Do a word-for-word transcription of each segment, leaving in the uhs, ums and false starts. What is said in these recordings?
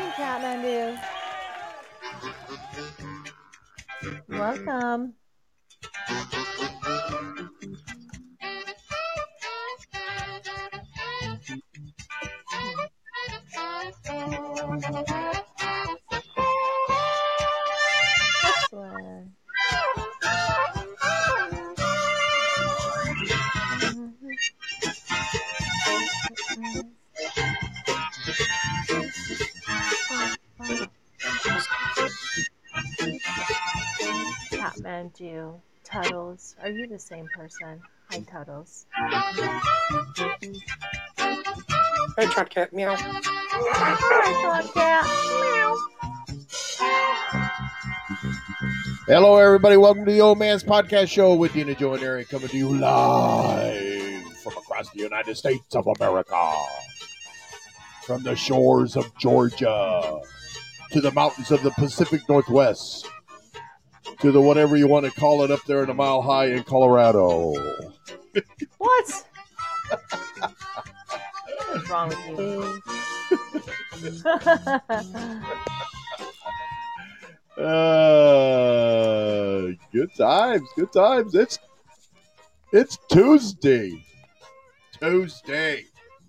Kathmandu. Welcome. Excellent. Kathmandu, Tuddles, are you the same person? Hi, Tuddles. Hi, Trot Cat. Meow. Hi, Trot Cat. Meow. Hello, everybody. Welcome to the Old Man's Podcast Show with Dina, Joe, and Eric, coming to you live from across the United States of America. From the shores of Georgia to the mountains of the Pacific Northwest to the whatever you want to call it up there in a mile high in Colorado. What? What's wrong with you? uh, good times, good times. It's it's Tuesday. Tuesday.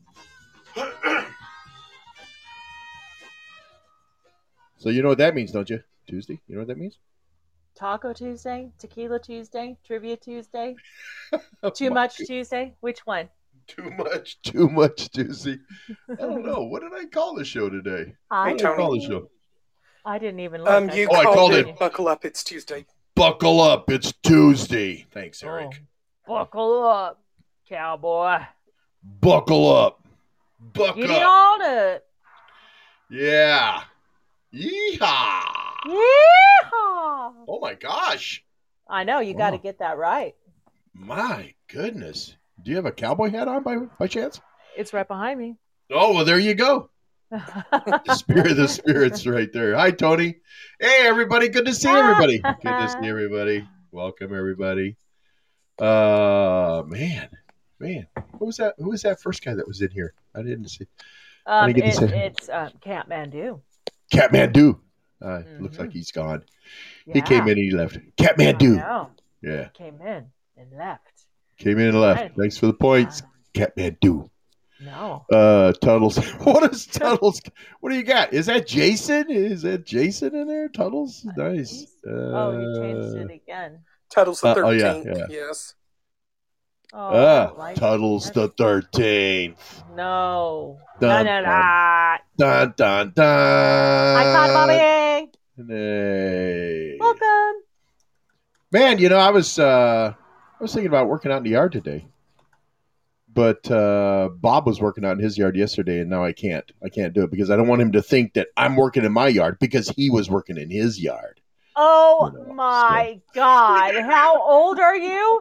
So you know what that means, don't you? Tuesday? You know what that means? Taco Tuesday? Tequila Tuesday? Trivia Tuesday? Too much Tuesday? Which one? Too much, too much Tuesday. I don't know. What did I call the show today? I What did I call the show? I didn't even look. Um, I you Oh, I called, called it, it- Buckle Up, it's Tuesday. Buckle up. It's Tuesday. Thanks, Eric. Oh, buckle up, cowboy. Buckle up. Buckle Get it up. on up. Yeah. Yeehaw. Yeehaw! Oh, my gosh. I know, you got to Wow. get that right. My goodness. Do you have a cowboy hat on by, by chance? It's right behind me. Oh, well, there you go. The spirit, the spirit's right there. Hi, Tony. Hey, everybody. Good to see everybody. Good to see everybody. Welcome, everybody. Uh, man, man. Who was that? Who was that first guy that was in here? I didn't see. um, didn't get to it, say- it's um, Kathmandu. Catmandu. Uh, Looks Mhm. like he's gone. Yeah. He came in and he left. I Catmandu. know. Yeah, Came in and left. came in and left. Right. Thanks for the points. Catmandu. No. Uh, Tuddles. What is Tuddles? What do you got? Is that Jason? Is that Jason in there? Tuddles? Nice. Uh, Oh, you changed it again. Tuddles the Uh, oh, yeah, thirteenth, yeah. yes. Oh, I Ah, don't like Tuddles it. the thirteenth. No. Dun, None of dun. that. Dun dun dun. Hi, Cotton Bobby. Hey. Welcome. Man, you know, I was uh, I was thinking about working out in the yard today, but uh, Bob was working out in his yard yesterday, and now I can't. I can't do it because I don't want him to think that I'm working in my yard because he was working in his yard. Oh, You know, my God. How old are you?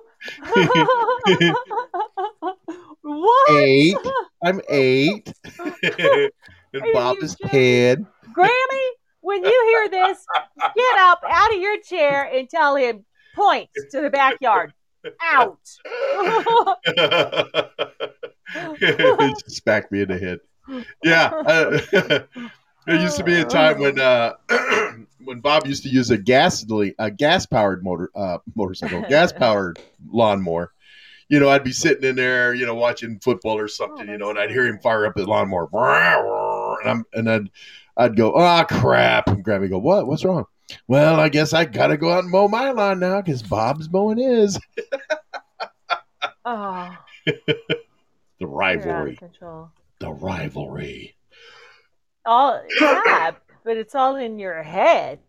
What? Eight. I'm eight, and Are Bob you is joking? ten. Grammy, when you hear this, get up out of your chair and tell him, point to the backyard. Out. He smacked me in the head. Yeah, uh, there used to be a time when uh, when Bob used to use a gas a gas powered motor uh, motorcycle, gas powered lawnmower. You know, I'd be sitting in there, you know, watching football or something, Oh, you know, and that's I'd hear him nice. fire up the lawnmower, and I'm and I'd I'd go, oh crap, and Grammy go, what? What's wrong? Well, I guess I gotta go out and mow my lawn now because Bob's mowing his. Oh, The you're out rivalry, of control. the rivalry. All, yeah, but it's all in your head.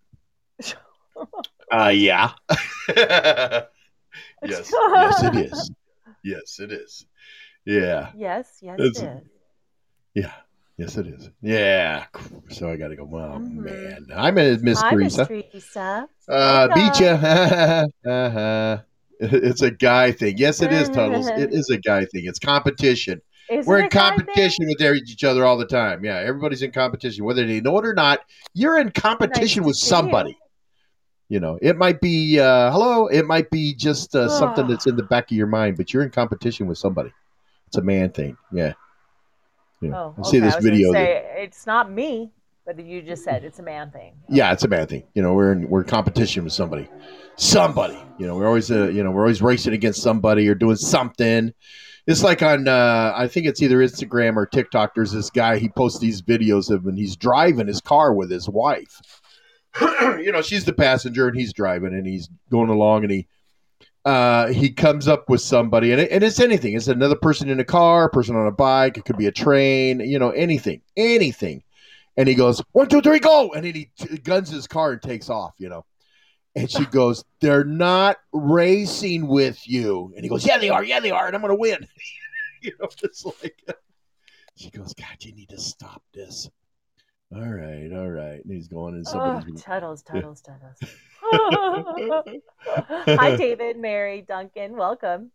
Uh, yeah. yes, yes, it is. Yes, it is. Yeah, Yes, yes, It's- it is. yeah, yes, it is. Yeah. So I got to go. Well, Mhm. man, I'm a Miss Hi, Miss Teresa. Teresa. Uh, beat ya. Welcome. uh-huh. It's a guy thing. Yes, it is, Tuddles. It is a guy thing. It's competition. Is We're it in a guy competition with each other all the time. Yeah, everybody's in competition, whether they know it or not. You're in competition Nice to with see somebody. you. You know, it might be uh, hello. It might be just uh, something that's in the back of your mind, but you're in competition with somebody. It's a man thing. Yeah. Yeah. Oh, I okay. see this I was going to video. say, that, it's not me. But you just said it's a man thing. Yeah, it's a man thing. You know, we're in we're in competition with somebody, somebody. You know, we're always uh, you know we're always racing against somebody or doing something. It's like on uh, I think it's either Instagram or TikTok. There's this guy. He posts these videos of when he's driving his car with his wife. You know, she's the passenger and he's driving and he's going along and he uh, he comes up with somebody and, it, and it's anything. It's another person in a car, a person on a bike. It could be a train. You know, anything, anything. And he goes, one, two, three, go. And then he t- guns his car and takes off, you know. And she goes, they're not racing with you. And he goes, yeah, they are. Yeah, they are. And I'm going to win. You know, it's like, she goes, God, you need to stop this. All right, all right. And he's going and somebody's. Oh, Tuttles, Tuttles, Tuttles. Hi, David, Mary, Duncan. Welcome.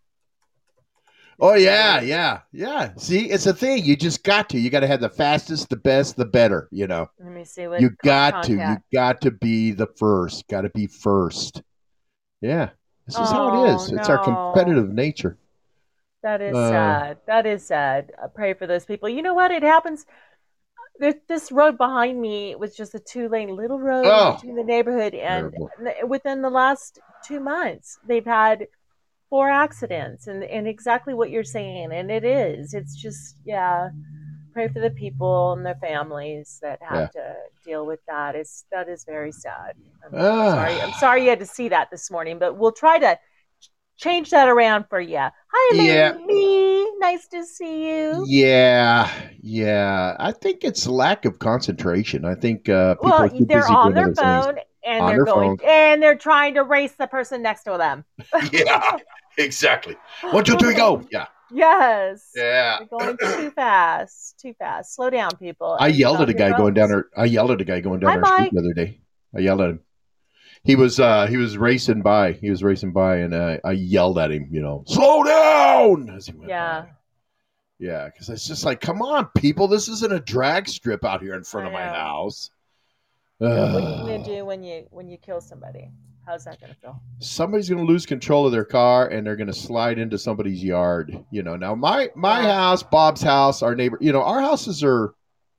Oh, yeah, yeah, yeah. See, it's a thing. You just got to. You got to have the fastest, the best, the better, you know. Let me see what you got to. You contact. got to be the first. Got to be first. Yeah. This is Oh, how it is. It's our no. competitive nature. That is Uh, sad. That is sad. I pray for those people. You know what? It happens. There, this road behind me was just a two-lane little road Oh. between the neighborhood, and Terrible. within the last two months, they've had four accidents, and, and exactly what you're saying. And it is. It's just, yeah. Pray for the people and their families that have Yeah. to deal with that. It's that is very sad. I'm Ah. sorry. I'm sorry you had to see that this morning, but we'll try to change that around for you. Hi, Yeah. Lady. Nice to see you. Yeah, yeah. I think it's lack of concentration. I think uh, people Well, are too they're busy on doing their other things. phone and On they're their going phone. and they're trying to race the person next to them. Yeah, exactly. One, two, three, go. Yeah, Yes. yeah. They're going too fast. Too fast. Slow down, people. I and yelled at stop a your guy going down phones. our. I yelled at a guy going down Hi, our street Mike. the other day. I yelled at him. He was uh, he was racing by. He was racing by, and uh, I yelled at him. You know, slow down as he went Yeah. by. Yeah, because it's just like, come on, people. This isn't a drag strip out here in front I of my know. house. What are you gonna do when you when you kill somebody? How's that gonna feel? Somebody's going to lose control of their car and they're going to slide into somebody's yard. You know, now my my Yeah. house, Bob's house, our neighbor. You know, our houses are.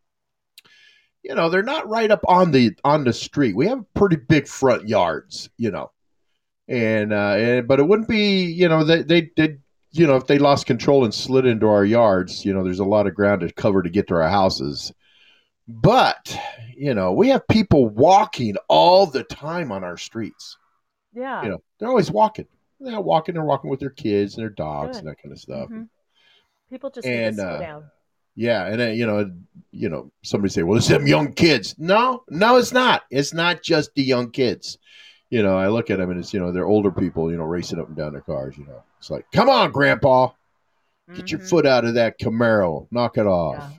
You know, they're not right up on the on the street. We have pretty big front yards. You know, and uh, and but it wouldn't be. You know, they they did. You know, if they lost control and slid into our yards, you know, there's a lot of ground to cover to get to our houses. But you know, we have people walking all the time on our streets. Yeah. You know, they're always walking. They're not walking. They're walking with their kids and their dogs Good. and that kind of stuff. Mhm. People just And, need to slow uh, down. Yeah, and then, you know, you know, somebody say, "Well, it's them young kids." No, no, it's not. It's not just the young kids. You know, I look at them and it's, you know, they're older people, you know, racing up and down their cars. You know, it's like, come on, Grandpa, get your Mhm. foot out of that Camaro, knock it off.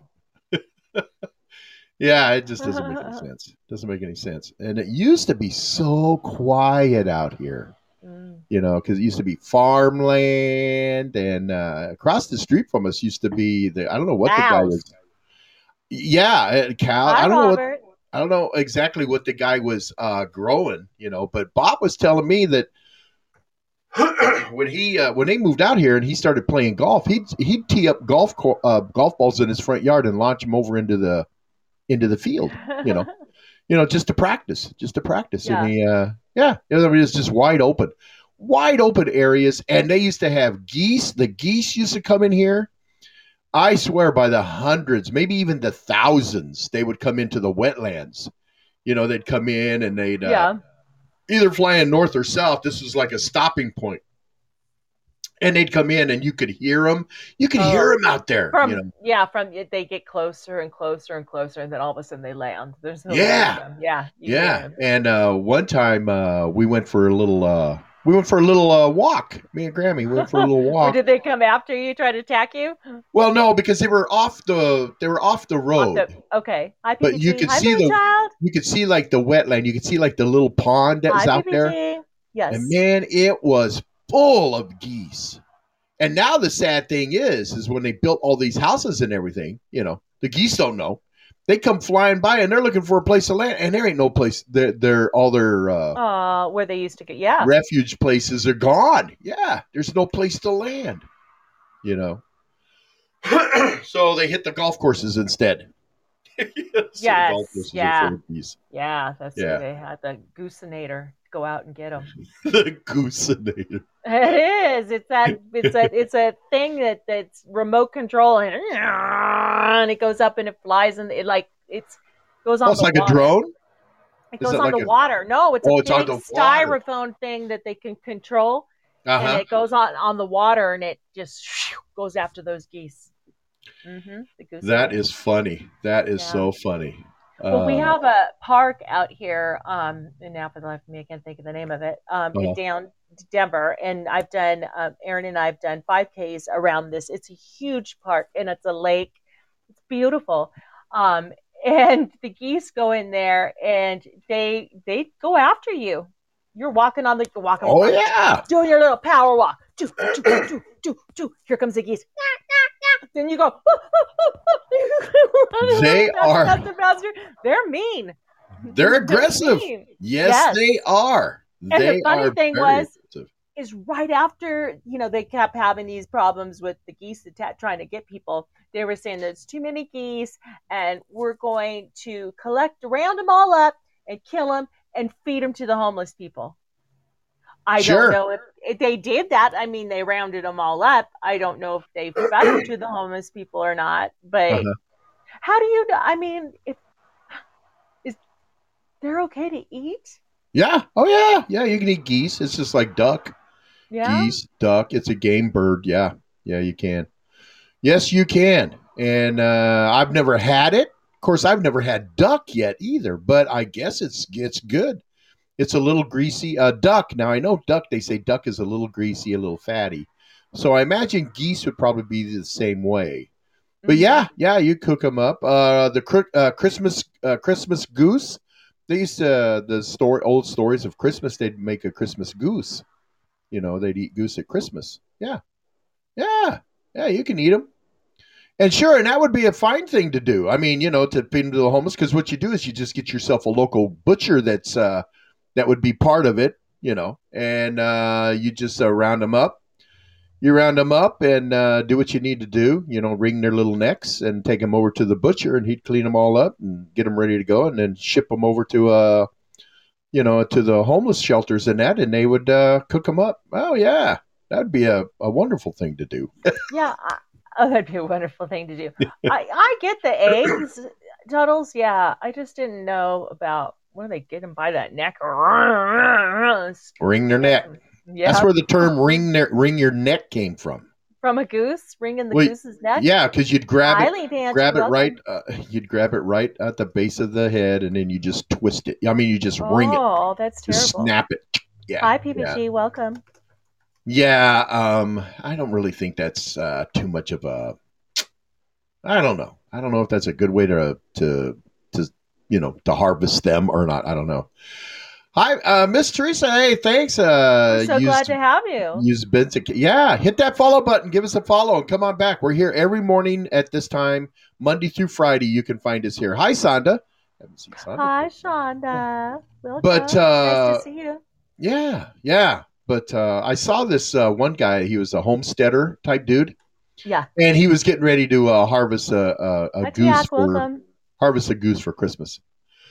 Yeah, it just doesn't make any sense. Doesn't make any sense. And it used to be so quiet out here. Mm. You know, because it used to be farmland, and uh, across the street from us used to be the I don't know what the guy Cows. was. Yeah, uh, cow. Hi, I don't know what Robert. I don't know exactly what the guy was uh, growing. You know, but Bob was telling me that when he uh, when they moved out here and he started playing golf, he'd he'd tee up golf co- uh, golf balls in his front yard and launch them over into the into the field. You know, you know, just to practice, just to practice. Yeah. And he, uh, yeah, you know, I mean, it's just wide open, wide open areas. And they used to have geese. The geese used to come in here. I swear by the hundreds, maybe even the thousands, they would come into the wetlands. You know, they'd come in and they'd uh, Yeah. either flying north or south. This was like a stopping point. And they'd come in and you could hear them. You could Oh. hear them out there. From you know? yeah, from they get closer and closer and closer, and then all of a sudden they land. There's no Yeah. way of them. Yeah. you Yeah, hear 'em. and uh, one time uh, we went for a little. Uh, we went for a little uh, walk. Me and Grammy went for a little Or walk. did they come after you, try to attack you? Well, no, because they were off the. They were off the Off road. the- okay. Hi, P P G. But you could Hi, see the- Moonchild. You could see like the wetland. You could see like the little pond that was Hi, out there. P P G. Yes. And man, it was full of geese. And now the sad thing is, is when they built all these houses and everything, you know, the geese don't know. They come flying by and they're looking for a place to land, and there ain't no place. They're, they're all their uh, Uh, where they used to get, yeah. refuge places are gone. Yeah, there's no place to land. You know, so they hit the golf courses instead. So the golf Yes, courses are yeah, full of geese. yeah. That's Yeah. where they had the goosinator go out and get them. The goosinator. It is. It's that. It's a. It's a thing that that's remote control and and it goes up and it flies and it like it's goes Oh, on it's the like a water. drone? It Is goes it on like the a water. No, it's a Oh, it's on big the water. styrofoam thing that they can control, and Uh-huh. it goes on on the water and it just goes after those geese. Mm-hmm. The That goosinator. is funny. That is Yeah. so funny. Well, we Uh, have a park out here, um, and now for the life of me, I can't think of the name of it, um, in uh, down Denver. And I've done, um, Aaron and I have done five Ks around this. It's a huge park, and it's a lake. It's beautiful. Um, and the geese go in there, and they they go after you. You're walking on the walking, oh yeah. doing your little power walk. Do, do, do, do, do. Here comes the geese. Then you go. They faster, are faster, faster. They're mean. they're aggressive. mean. Yes, Yes. they are. And They the funny are thing very was, aggressive. is right after you know they kept having these problems with the geese attack, trying to get people. They were saying there's too many geese, and we're going to collect, round them all up, and kill them and feed them to the homeless people. I Sure. don't know if, if they did that. I mean, they rounded them all up. I don't know if they fed them to the homeless people or not. But Uh-huh. how do you know? I mean, if is they're okay to eat? Yeah. Oh yeah. Yeah, you can eat geese. It's just like duck. Yeah. Geese, duck. It's a game bird. Yeah. Yeah, you can. Yes, you can. And uh, I've never had it. Of course, I've never had duck yet either, but I guess it's it's good. It's a little greasy. Uh, duck. Now I know duck. They say duck is a little greasy, a little fatty. So I imagine geese would probably be the same way. But Mhm. yeah, yeah, you cook them up. Uh, the cr- uh, Christmas uh, Christmas goose. They used to the story old stories of Christmas. They'd make a Christmas goose. You know, they'd eat goose at Christmas. Yeah, yeah, yeah. You can eat them. And sure, and that would be a fine thing to do. I mean, you know, to feed them to the homeless, because what you do is you just get yourself a local butcher that's uh, that would be part of it, you know, and uh, you just uh, round them up. You round them up and uh, do what you need to do, you know, wring their little necks and take them over to the butcher, and he'd clean them all up and get them ready to go, and then ship them over to uh, you know, to the homeless shelters and that, and they would uh, cook them up. Oh yeah, that'd be a, a wonderful thing to do. Yeah. I, oh, that'd be a wonderful thing to do. I I get the eggs, Tuddles. Yeah, I just didn't know about where they get them by that neck. Wring their neck. Yeah. That's where the term "wring their wring your neck" came from. From a goose, wringing the Well, goose's neck. Yeah, because you'd grab it, Eileen Dance, grab it welcome. right, uh, you'd grab it right at the base of the head, and then you just twist it. I mean, you just wring it, Oh, that's just terrible. snap it. Yeah, Hi, P P G. yeah, Welcome. yeah. Um, I don't really think that's uh, too much of a. I don't know. I don't know if that's a good way to to to you know to harvest them or not. I don't know. Hi, uh, Miss Teresa. Hey, thanks. Uh, We're so used- glad to have you. Use Benson. Yeah, hit that follow button. Give us a follow and come on back. We're here every morning at this time, Monday through Friday. You can find us here. Hi, Sonda. Haven't seen Sonda. Hi, for- Shonda. Welcome. But, uh, nice to see you. Yeah, yeah. But uh, I saw this uh, one guy. He was a homesteader type dude, Yeah. and he was getting ready to uh, harvest a, a, a Hi, goose Tiak. for Welcome. harvest a goose for Christmas.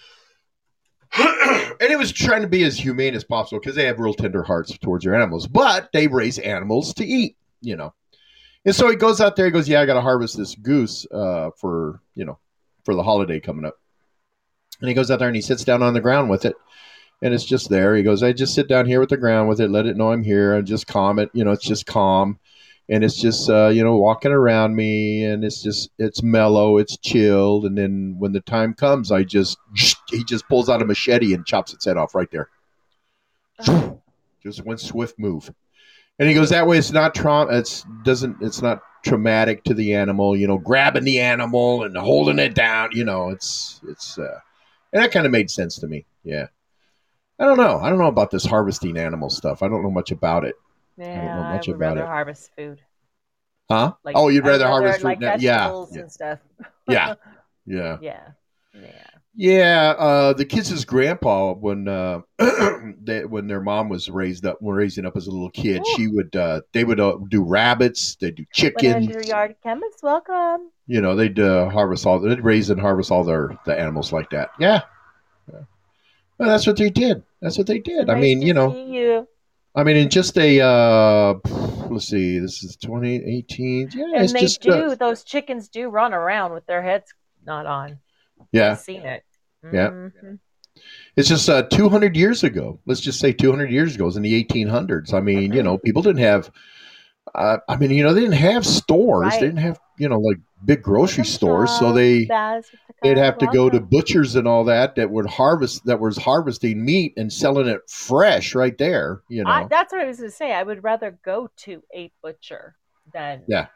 And he was trying to be as humane as possible because they have real tender hearts towards their animals, but they raise animals to eat, you know. And so he goes out there. He goes, "Yeah, I got to harvest this goose uh, for you know for the holiday coming up." And he goes out there and he sits down on the ground with it, and it's just there. He goes, "I just sit down here with the ground with it, let it know I'm here, and just calm it. You know, it's just calm." And it's just, uh, you know, walking around me, and it's just, it's mellow, it's chilled. And then when the time comes, I just, he just pulls out a machete and chops its head off right there. Oh. Just one swift move. And he goes, that way it's not trauma, it's doesn't, it's not traumatic to the animal, you know, grabbing the animal and holding it down, you know, it's, it's, uh, and that kind of made sense to me. Yeah. I don't know. I don't know about this harvesting animal stuff. I don't know much about it. Yeah, know I, much would about rather it. harvest food. Huh? Like, Oh, you'd I'd rather harvest like fruit now? Yeah. vegetables Yeah. and stuff. Yeah. Yeah. Yeah. Yeah. Yeah, uh, the kids' grandpa when uh, they, when their mom was raised up, were raising up as a little kid, Ooh. she would uh, they would uh, do rabbits, they do chickens. one hundred yard chemists, welcome. You know, they'd uh, harvest all, they'd raise and harvest all their the animals like that. Yeah, yeah. Well, that's what they did. That's what they So did. I nice mean, to you know, see you. I mean, in just a uh, let's see, this is twenty eighteen. Yeah, it's And they just uh, do; those chickens do run around with their heads not on. I've yeah, seen it. yeah. Hmm. It's just uh, two hundred years ago. Let's just say two hundred years ago. It was in the eighteen hundreds. I mean, you know, people didn't have. Uh, I mean, you know, they didn't have stores. They Right. didn't have, you know, like big grocery Welcome, stores. So Charles. they Baz with the they'd card. have to go to Welcome. butchers and all that that would harvest that was harvesting meat and selling it fresh right there. You I, know, that's what I was going to say. I would rather go to a butcher than yeah,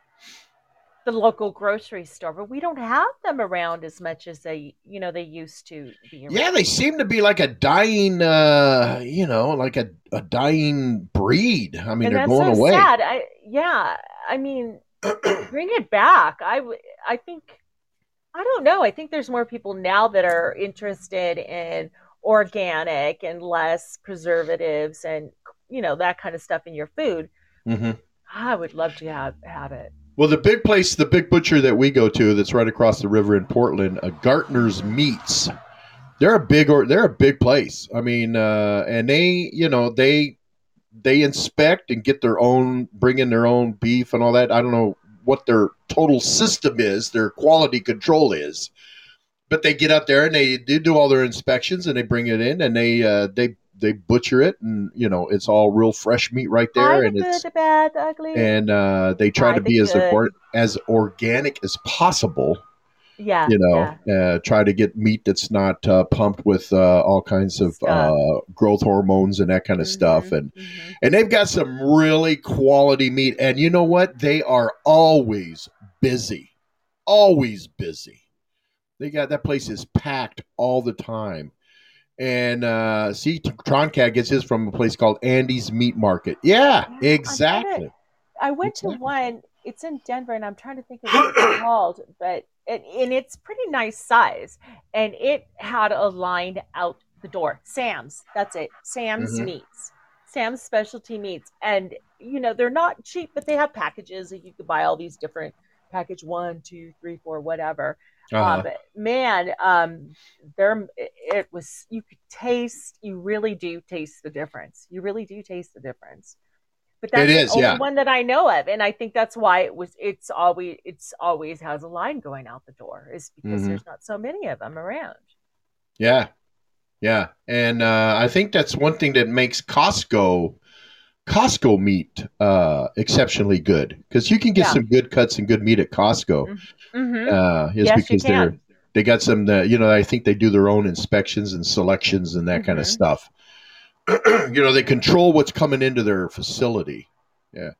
the local grocery store, but we don't have them around as much as they, you know, they used to be yeah. They around. seem to be like a dying, uh, you know, like a, a dying breed. I mean, And they're that's going so away. sad. I yeah, I mean, bring it back. I w- I think I don't know. I think there's more people now that are interested in organic and less preservatives and you know that kind of stuff in your food. Hmm. I would love to have have it. Well, the big place, the big butcher that we go to, that's right across the river in Portland, uh, Gartner's Hmm. Meats. They're a big or they're a big place. I mean, uh, and they, you know, they they inspect and get their own, bring in their own beef and all that. I don't know what their total system is, their quality control is, but they get out there and they, they do all their inspections and they bring it in and they uh, they they butcher it, and you know it's all real fresh meat right Hi, there, the and good, it's the bad, the ugly. and uh, they try Hi, to the be as good. or- as organic as possible. Yeah, You know, yeah. uh, try to get meat that's not uh, pumped with uh, all kinds of Stuff. uh, growth hormones and that kind of stuff, Hmm. and Hmm. and they've got some really quality meat. And you know what? They are always busy, always busy. They got that place is packed all the time. And uh, see, Troncat gets his from a place called Andy's Meat Market. Yeah, Yeah, I'm trying to. exactly, I went to exactly. one. It's in Denver, and I'm trying to think of what it's called, but it, and it's pretty nice size, and it had a line out the door. Sam's, that's it. Sam's Hmm. Meats, Sam's Specialty Meats, and you know they're not cheap, but they have packages that you could buy all these different package one, two, three, four, whatever. Uh Uh, huh. but man, um, there it, it was. You could taste. You really do taste the difference. You really do taste the difference, but It that's the is, only yeah. one that I know of, and I think that's why it was. It's always it's always has a line going out the door, is because Hmm. there's not so many of them around. Yeah, yeah. And uh, I think that's one thing that makes Costco Costco meat uh, exceptionally good, because you can get Yeah. some good cuts and good meat at Costco. Mm-hmm. Uh, is Yes, you because they're can. they got some that, you know, I think they do their own inspections and selections and that kind of Mm-hmm. stuff. You know, they control what's coming into their facility. Yeah.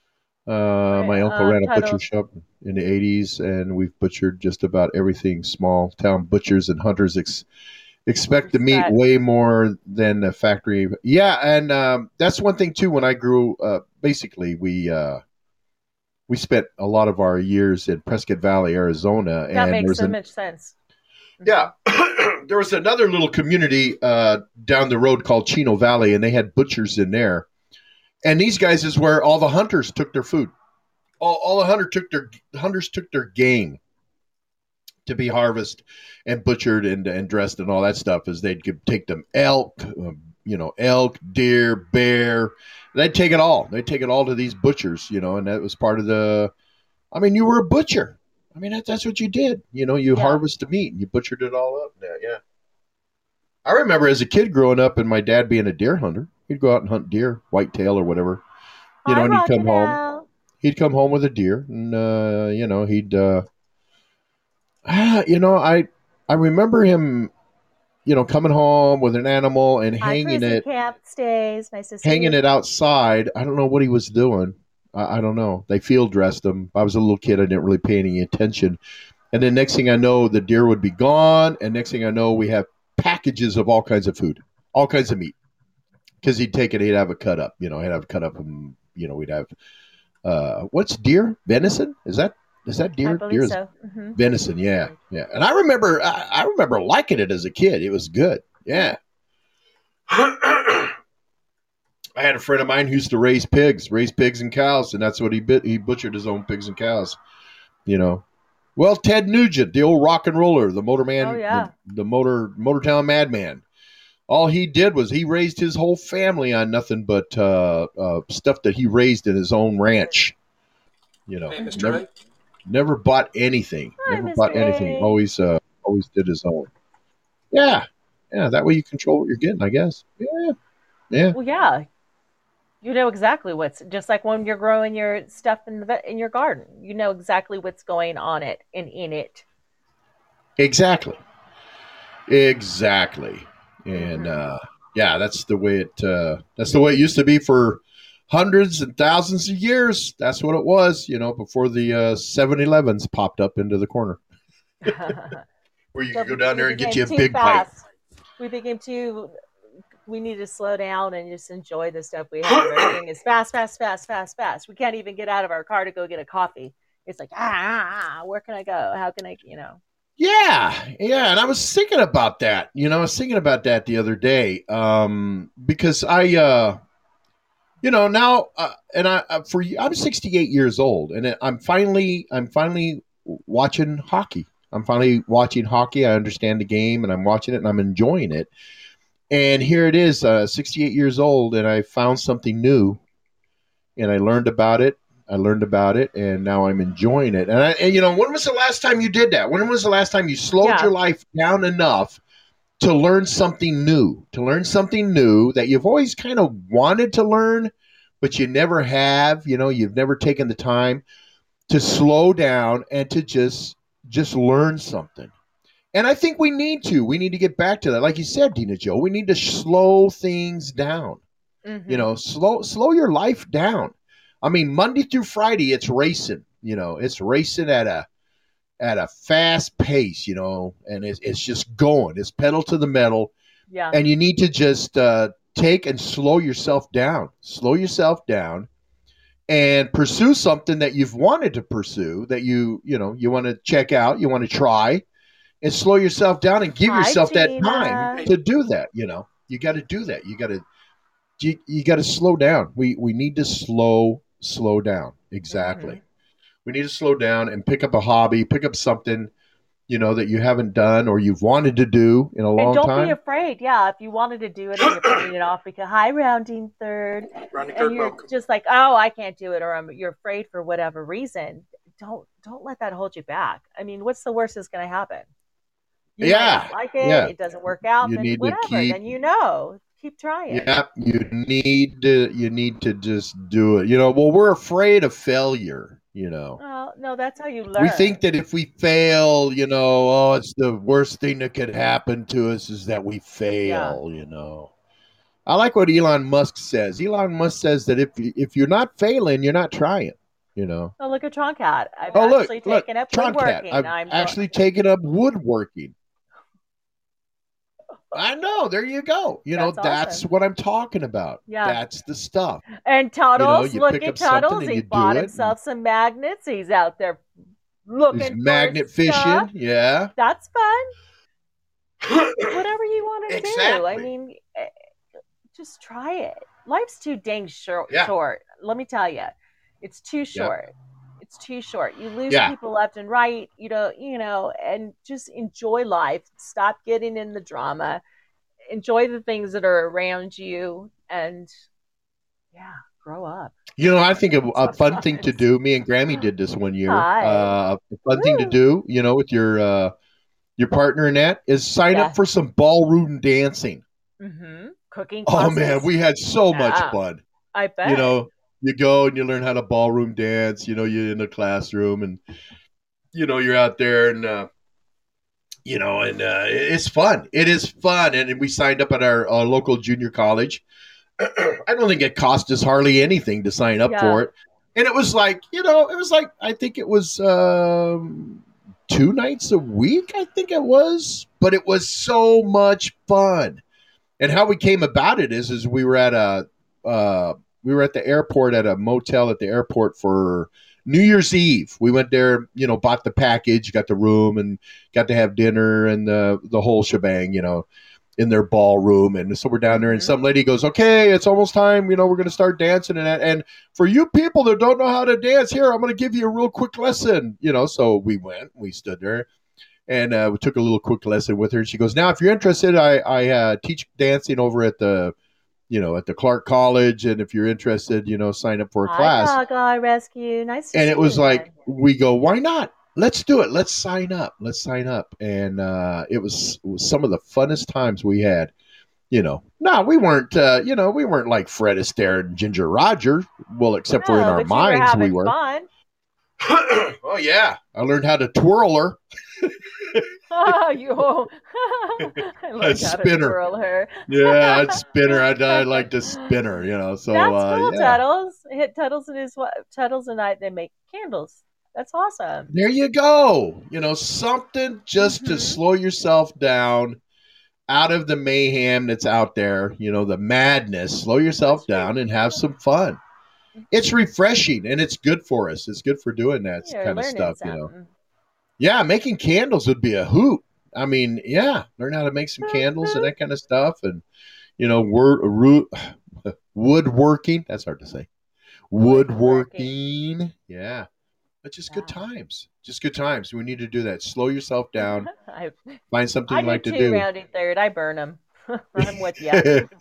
Uh, Right. my uncle Um, ran a butcher titled. shop in the eighties, and we've butchered just about everything. Small town butchers and hunters ex- expect the meat Respect. way more than the factory. Yeah, and um, that's one thing too. When I grew, uh, basically we uh, we spent a lot of our years in Prescott Valley, Arizona, That and there makes was so an much sense. Mm-hmm. yeah, there was another little community uh, down the road called Chino Valley, and they had butchers in there. And these guys is where all the hunters took their food. All, all the hunter took their hunters took their game to be harvested and butchered and, and dressed and all that stuff. Is they'd take them elk, um, you know, elk, deer, bear. They'd take it all. They'd take it all to these butchers, you know, and that was part of the. I mean, you were a butcher. I mean, that, that's what you did. You know, you Yeah. harvest the meat and you butchered it all up. Yeah, yeah. I remember as a kid growing up and my dad being a deer hunter. He'd go out and hunt deer, whitetail or whatever, you know, Hi, and he'd come Rocket home. Al. He'd come home with a deer, and uh, you know, he'd, uh, ah, you know, I, I remember him, you know, coming home with an animal and Hi, hanging Frizzy it, Camp Stays. Nice to see hanging you. it outside. I don't know what he was doing. I, I don't know. They field dressed him. I was a little kid. I didn't really pay any attention. And then next thing I know, the deer would be gone. And next thing I know, we have packages of all kinds of food, all kinds of meat. Because he'd take it, he'd have a cut up. You know, he'd have a cut up, and you know, we'd have uh, what's deer? Venison? Is that is that I deer? Deer believe is so. Hmm. venison. Yeah, yeah. And I remember, I, I remember liking it as a kid. It was good. Yeah. I had a friend of mine who used to raise pigs, raise pigs and cows, and that's what he bit. He butchered his own pigs and cows. You know. Well, Ted Nugent, the old rock and roller, the motor man, Oh, yeah. the, the motor Motortown madman. All he did was he raised his whole family on nothing but uh, uh, stuff that he raised in his own ranch. You know, Hey, Mister never, A. never bought anything. Hi, never Mister bought anything. A. Always, uh, always did his own. Yeah, yeah. That way you control what you're getting, I guess. Yeah, yeah. Well, yeah. You know exactly what's just like when you're growing your stuff in the ve- in your garden. You know exactly what's going on it and in it. Exactly, exactly. And Mhm. uh, yeah, that's the way it. Uh, that's the way it used to be for hundreds and thousands of years. That's what it was, you know, before the uh, seven elevens popped up into the corner where you could go But down we there and get became you a too big bite. fast. We became too. We need to slow down and just enjoy the stuff we have. Everything is fast, fast, fast, fast, fast. We can't even get out of our car to go get a coffee. It's like ah, ah, ah where can I go? How can I, you know? Yeah, yeah, and I was thinking about that. You know, I was thinking about that the other day um, because I, uh, you know, now uh, and I uh, for I'm sixty-eight years old, and I'm finally I'm finally watching hockey. I'm finally watching hockey. I understand the game, and I'm watching it, and I'm enjoying it. And here it is, uh, sixty-eight years old, and I found something new, and I learned about it. I learned about it, and now I'm enjoying it. And, I, and you know, when was the last time you did that? When was the last time you slowed Yeah. your life down enough to learn something new? To learn something new that you've always kind of wanted to learn, but you never have. You know, you've never taken the time to slow down and to just just learn something. And I think we need to. We need to get back to that. Like you said, Dina Joe, we need to slow things down. You Mm-hmm. know, slow slow your life down. I mean, Monday through Friday, it's racing. You know, it's racing at a at a fast pace. You know, and it's it's just going. It's pedal to the metal, Yeah. and you need to just uh, take and slow yourself down. Slow yourself down, and pursue something that you've wanted to pursue. That you you know you want to check out. You want to try, and slow yourself down and give Hi, yourself that time Gina. to do that. You know, you got to do that. You got to you, you got to slow down. We we need to slow slow down. Mm-hmm. Exactly. We need to slow down and pick up a hobby, pick up something, you know, that you haven't done or you've wanted to do in a And long don't be time. afraid. Yeah, if you wanted to do it and you're putting it off because hi, rounding third, Rounding and third, you're welcome. just like, oh, I can't do it, or I'm, you're afraid for whatever reason. Don't don't let that hold you back. I mean, what's the worst that's going to happen? You might Yeah. not like it. Yeah. It doesn't work out. You Then need to whatever. keep Then you know, keep trying. yeah, you need to you need to just do it. You know, well, we're afraid of failure, you know. Well, no, that's how you We think learn. that if we fail, you know, oh, it's the worst thing that could happen to us is that we Yeah. fail, you know. I like what Elon Musk says. Elon Musk says that if if you're not failing, you're not trying, you know. Oh, look at Troncat. I've Oh, look, actually look, taken up Troncat. woodworking. I've I'm going. actually taken up woodworking. I know. There you go. You know, That's that's awesome. what I'm talking about. Yeah. That's the stuff. And You know, Tuttles, you look pick at up something Tuttles. and He you do bought it. And himself some magnets. He's out there there's looking for magnet stuff. fishing. Yeah. That's fun. Whatever you want to do. I Exactly. mean, eh, just try it. Life's too dang short. Yeah. short. Let me tell you, it's too Yep. short. It's too short. You lose Yeah. people left and right. You know, you know, and just enjoy life. Stop getting in the drama. Enjoy the things that are around you, and yeah, grow up You know, I think a, a fun thing to sometimes. do. Me and Grammy did this one year. Hi. Uh, a fun thing to Woo. do, you know, with your uh, your partner in that is sign Yeah. up for some ballroom dancing. Mm-hmm. Cooking Oh classes. man, we had so much Yeah, fun. I bet. You know, you go and you learn how to ballroom dance. You know, you're in the classroom and you know you're out there and uh, you know and uh, it's fun. It is fun, and we signed up at our uh, local junior college. I don't think it cost us hardly anything to sign up Yeah. for it, and it was like you know it was like I think it was um, two nights a week. I think it was, but it was so much fun. And how we came about it is, is we were at a, uh, we were at the airport at a motel at the airport for New Year's Eve. We went there, you know, bought the package, got the room, and got to have dinner and the the whole shebang, you know. in their ballroom. And so we're down there, and Mhm. some lady goes, okay, it's almost time, you know, we're going to start dancing. And that. And for you people that don't know how to dance, here, I'm going to give you a real quick lesson, you know. So we went, we stood there, and uh, we took a little quick lesson with her. And she goes, now, if you're interested, I, I uh, teach dancing over at the, you know, at the Clark College. And if you're interested, you know, sign up for a Hi, class. Gaga Rescue. Nice to And see it you was like, again. we go, why not? Let's do it. Let's sign up. Let's sign up. And uh, it, was, it was some of the funnest times we had. You know, no, we weren't. Uh, you know, we weren't like Fred Astaire and Ginger Rogers. Well, except for in No, our but you were minds, we having were. fun. Oh yeah, I learned how to twirl her. Oh, you. I A learned how to spinner. twirl her. Yeah, I'd spin her. I'd, I'd like to spin her. You know, so That's uh, cool, yeah. Tuddles. Hit Tuddles and his wife. Tuddles and I. They make candles. That's awesome. There you go. You know, something just to Mhm. slow yourself down out of the mayhem that's out there. You know, the madness. Slow yourself That's true. down and have some fun. It's refreshing and it's good for us. It's good for doing that You're kind of learning stuff, you know. something. Yeah, making candles would be a hoot. I mean, yeah, learn how to make some candles and that kind of stuff, and you know, word, root, woodworking. That's hard to say. Woodworking. Woodworking. Yeah, but just good Yeah. times. Just good times. We need to do that. Slow yourself down. I, Find something I you do like to too, do. rounding third. I burn them. I'm with you.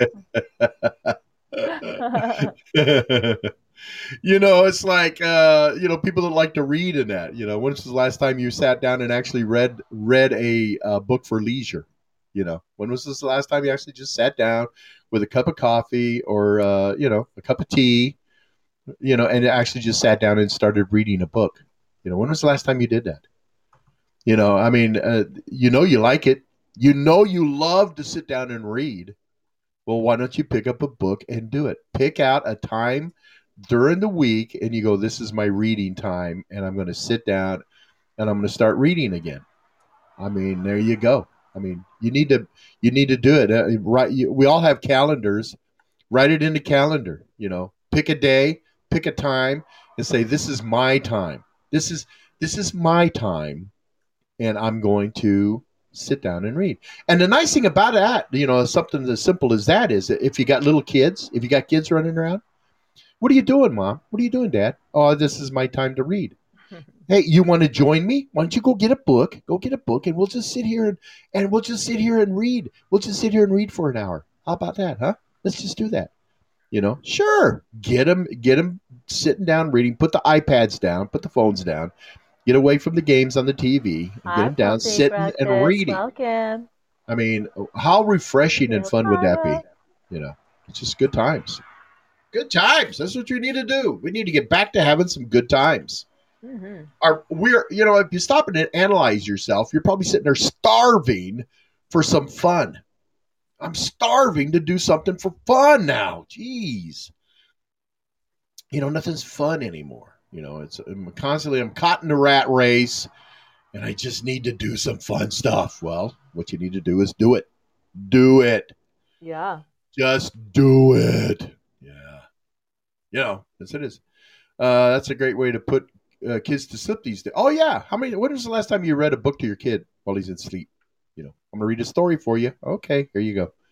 You know, it's like uh, you know, people that like to read in that. You know, when was the last time you sat down and actually read read a uh, book for leisure? You know, when was this the last time you actually just sat down with a cup of coffee or uh, you know, a cup of tea, you know, and actually just sat down and started reading a book? You know, when was the last time you did that? You know, I mean, uh, you know, you like it. You know, you love to sit down and read. Well, why don't you pick up a book and do it? Pick out a time during the week and you go, this is my reading time, and I'm going to sit down and I'm going to start reading again. I mean, there you go. I mean, you need to you need to do it. Uh, right? You, we all have calendars. Write it in the calendar. You know, pick a day, pick a time, and say, this is my time. This is this is my time, and I'm going to sit down and read. And the nice thing about that, you know, something as simple as that is that if you got little kids, if you got kids running around, what are you doing, Mom? What are you doing, Dad? Oh, this is my time to read. Hey, you want to join me? Why don't you go get a book? Go get a book, and we'll just sit here and, and we'll just sit here and read. We'll just sit here and read for an hour. How about that, huh? Let's just do that. You know, sure. Get them, get them sitting down reading. Put the iPads down. Put the phones down. Get away from the games on the T V and get Hi, them down, Pussy sitting and Breakfast. reading. Welcome. I mean, how refreshing and Little fun would that be? Carla. You know, it's just good times. Good times. That's what you need to do. We need to get back to having some good times. Mm-hmm. Our, we're, you know, if you stop and analyze yourself, you're probably sitting there starving for some fun. I'm starving to do something for fun now. Jeez. You know, nothing's fun anymore. You know, it's I'm constantly, I'm caught in the rat race and I just need to do some fun stuff. Well, what you need to do is do it. Do it. Yeah. Just do it. Yeah. You know, yes, it is. Uh, that's a great way to put uh, kids to sleep these days. Oh, yeah. How many? When was the last time you read a book to your kid while he's in sleep? You know, I'm going to read a story for you. Okay, here you go.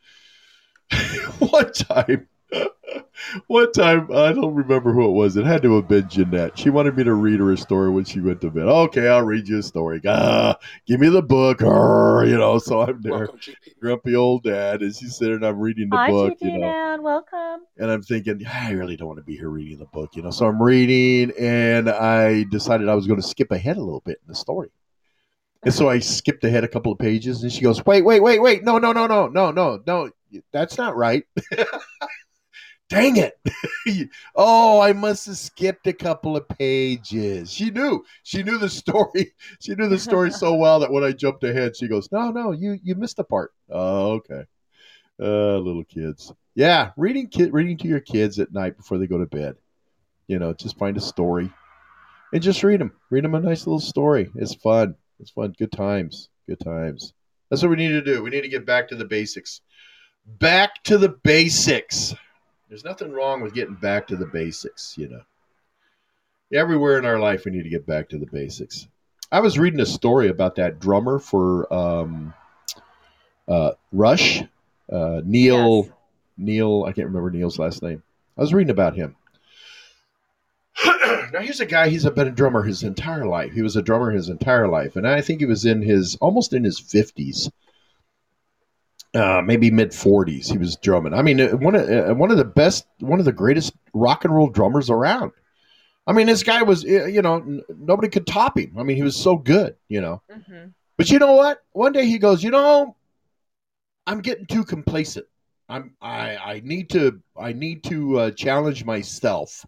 One time, one time, I don't remember who it was. It had to have been Jeanette. She wanted me to read her a story when she went to bed. Okay, I'll read you a story. Ah, give me the book. Arr, you know, so I'm there, Welcome, G P. grumpy old dad, and she's sitting and I'm reading the Hi, book, G G you know. Man. Welcome. And I'm thinking, I really don't want to be here reading the book, you know. So I'm reading, and I decided I was going to skip ahead a little bit in the story. And so I skipped ahead a couple of pages, and she goes, wait, wait, wait, wait. No, no, no, no, no, no, no. That's not right. Dang it. Oh, I must have skipped a couple of pages. She knew. She knew the story. She knew the story so well that when I jumped ahead, she goes, no, no, you you missed a part. Oh, okay. Uh, little kids. Yeah, reading kid reading to your kids at night before they go to bed. You know, just find a story and just read them. Read them a nice little story. It's fun. It's fun. Good times. Good times. That's what we need to do. We need to get back to the basics. Back to the basics. There's nothing wrong with getting back to the basics, you know. Everywhere in our life, we need to get back to the basics. I was reading a story about that drummer for um, uh, Rush, uh, Neil, yes. Neil. I can't remember Neil's last name. I was reading about him. Now here's a guy. He's been a drummer his entire life. He was a drummer his entire life, and I think he was in his almost in his fifties, uh, maybe mid forties. He was drumming. I mean, one of uh, one of the best, one of the greatest rock and roll drummers around. I mean, this guy was, you know, n- nobody could top him. I mean, he was so good, you know. Mm-hmm. But you know what? One day he goes, you know, I'm getting too complacent. I'm I I need to I need to uh, challenge myself.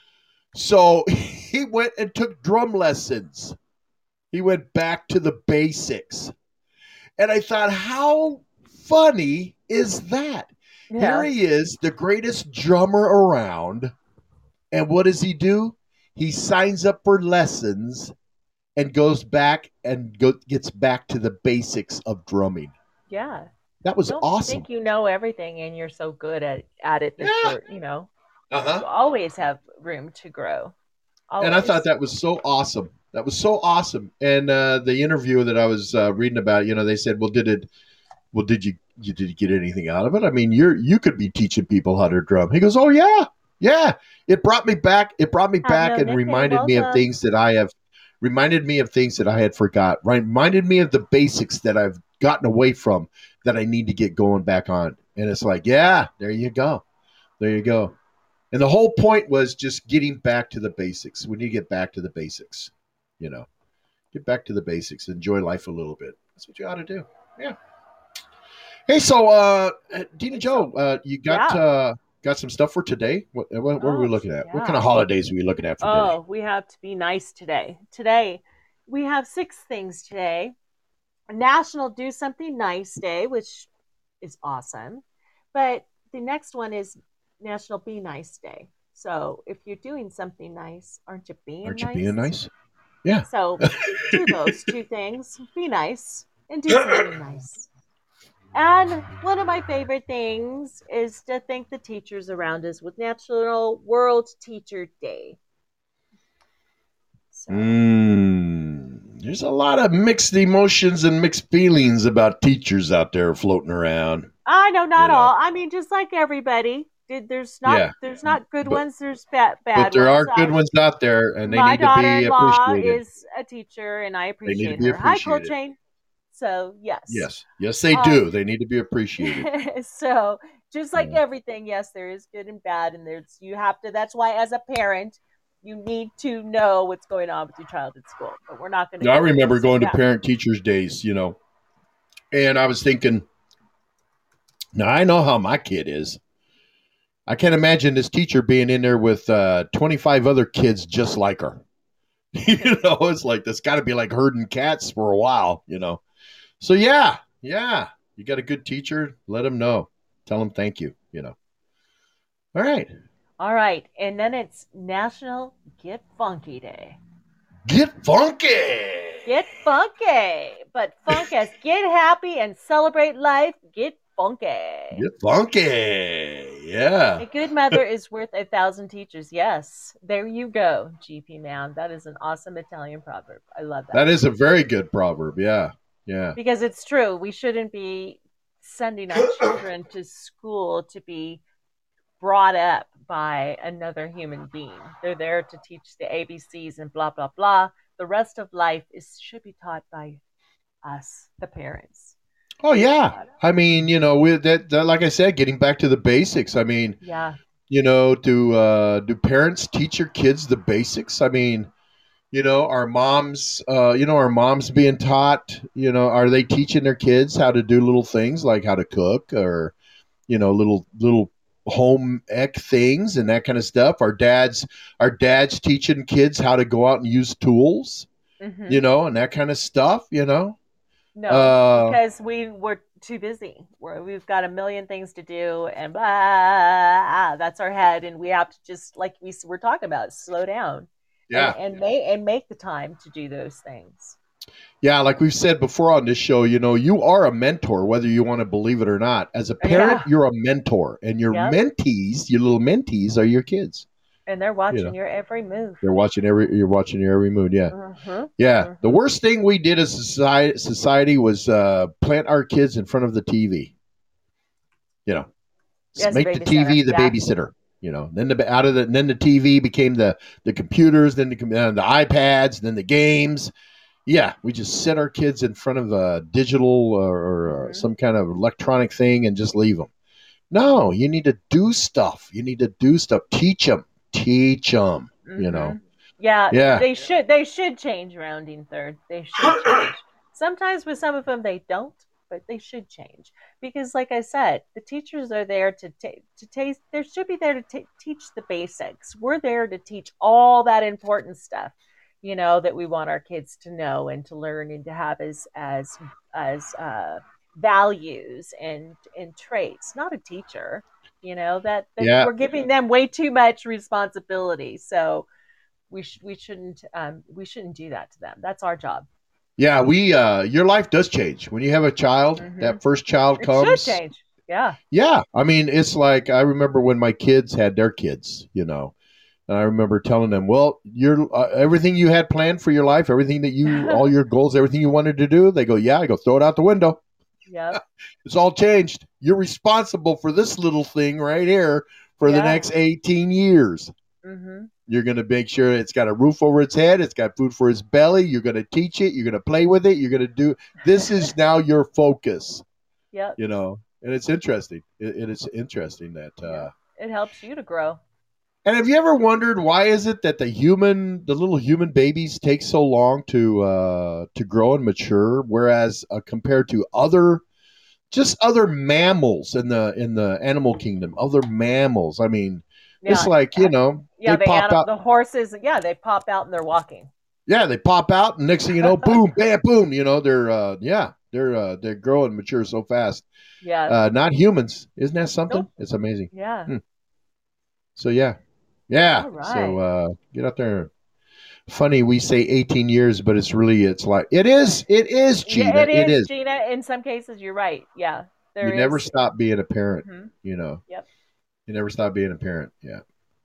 So he went and took drum lessons. He went back to the basics. And I thought, how funny is that? Yeah. Here he is, the greatest drummer around. And what does he do? He signs up for lessons and goes back and go, gets back to the basics of drumming. Yeah. That was Don't awesome. think you know everything and you're so good at, at it that Yeah. you're, you know. Uh-huh. You always have room to grow. Always. And I thought that was so awesome. That was so awesome. And uh, the interview that I was uh, reading about, you know, they said, "Well, did it? Well, did you, you did you get anything out of it? I mean, you're you could be teaching people how to drum." He goes, "Oh yeah, yeah. It brought me back. It brought me back and reminded me of things that I have reminded me of things that I had forgot. Reminded me of the basics that I've gotten away from that I need to get going back on." And it's like, yeah, there you go, there you go. And the whole point was just getting back to the basics. We need to get back to the basics, you know, get back to the basics, enjoy life a little bit. That's what you ought to do. Yeah. Hey, so uh, Dina Joe, uh, you got yeah. uh, got some stuff for today? What, what, what oh, are we looking at? Yeah. What kind of holidays are we looking at for today? Oh, we have to be nice today. Today, we have six things today. National Do Something Nice Day, which is awesome. But the next one is National Be Nice Day. So if you're doing something nice, aren't you being aren't nice? Aren't you being nice? Yeah. So do those two things. Be nice and do something nice. And one of my favorite things is to thank the teachers around us with National World Teacher Day. So. Mm, there's a lot of mixed emotions and mixed feelings about teachers out there floating around. I know, not you know. all. I mean, just like everybody. There's not yeah. there's not good but, ones, there's bad bad But there ones. are good I, ones out there, and they need to be appreciated. My daughter-in-law is a teacher, and I appreciate her. Hi, Coach Jane. So, yes. Yes. Yes, they um, do. They need to be appreciated. So, just like yeah. everything, yes, there is good and bad, and there's you have to, that's why as a parent, you need to know what's going on with your child at school. But we're not going to. I remember going to parent-teachers days, you know, and I was thinking, now I know how my kid is. I can't imagine this teacher being in there with uh, twenty-five other kids just like her. You know, it's like, that's got to be like herding cats for a while, you know. So, yeah, yeah, you got a good teacher, let them know. Tell them thank you, you know. All right. All right, and then it's National Get Funky Day. Get funky! Get funky! But funk as get happy and celebrate life, get funky. Get funky, yeah. A good mother is worth a thousand teachers. Yes, there you go, G P Man. That is an awesome Italian proverb. I love that. That is a very good proverb, yeah, yeah. Because it's true. We shouldn't be sending our children to school to be brought up by another human being. They're there to teach the A B Cs and blah, blah, blah. The rest of life is should be taught by us, the parents. Oh, yeah. I mean, you know, with that, that, like I said, getting back to the basics. I mean, yeah. You know, do uh, do parents teach your kids the basics? I mean, you know, are moms, uh, you know, are moms being taught, you know, are they teaching their kids how to do little things like how to cook or, you know, little, little home ec things and that kind of stuff? Our dads, our dads teaching kids how to go out and use tools, mm-hmm. you know, and that kind of stuff, you know? No, uh, because we were too busy. We're, we've got a million things to do and blah, that's our head. And we have to just, like we were talking about, slow down. Yeah. And, and, make, and make the time to do those things. Yeah, like we've said before on this show, you know, you are a mentor, whether you want to believe it or not. As a parent, yeah. you're a mentor. And your yep. mentees, your little mentees are your kids. And they're You watching know, your every move. they're watching every. You're watching your every mood. Yeah, Uh-huh. yeah. Uh-huh. The worst thing we did as a society, society was uh, plant our kids in front of the T V. You know, S- As a make the T V babysitter. the Yeah. babysitter. You know, then the out of the then the T V became the the computers, then the com- uh, the iPads, then the games. Yeah, we just set our kids in front of a digital or, or uh, Mhm. some kind of electronic thing and just leave them. No, you need to do stuff. You need to do stuff. Teach them. Teach them. You know. Mhm. Yeah, Yeah. they should they should change rounding third. They should change. Sometimes with some of them they don't, but they should change because, like I said, the teachers are there to ta- to taste. They should be there to ta teach the basics. We're there to teach all that important stuff, you know, that we want our kids to know and to learn and to have as as as uh, values and and traits. Not a teacher, you know that that Yeah. we're giving them way too much responsibility. So we sh- we shouldn't um, we shouldn't do that to them. That's our job. Yeah. We. Uh. Your life does change when you have a child. Hmm. That first child It should comes. change. Yeah. Yeah. I mean, it's like I remember when my kids had their kids. You know. And I remember telling them, "Well, you're uh, everything you had planned for your life, everything that you, all your goals, everything you wanted to do." They go, "Yeah." I go, "Throw it out the window. Yep. It's all changed. You're responsible for this little thing right here for the Yeah. next eighteen years. Hmm. You're going to make sure it's got a roof over its head. It's got food for its belly. You're going to teach it. You're going to play with it. You're going to do this is now your focus, Yep. you know, and it's interesting. It, it is interesting that, uh, It helps you to grow. and have you ever wondered why is it that the human, the little human babies take so long to, uh, to grow and mature, whereas uh, compared to other, just other mammals in the, in the animal kingdom, other mammals. I mean, Yeah. it's like, you know, Yeah. they The pop anim- out. the horses. Yeah, they pop out and they're walking. Yeah, they pop out, and next thing you know, boom, bam, boom. You know, they're uh, yeah, they're uh, they grow and mature so fast. Yeah. Uh, not humans, isn't that something? Nope. It's amazing. Yeah. Hmm. So yeah, yeah. All right. So uh, get out there. Funny, we say eighteen years, but it's really it's like it is. It is, Gina. Yeah, it is, It is. Gina. In some cases, you're right. Yeah. There You is. never stop being a parent. Mhm. You know. Yep. You never stop being a parent. Yeah.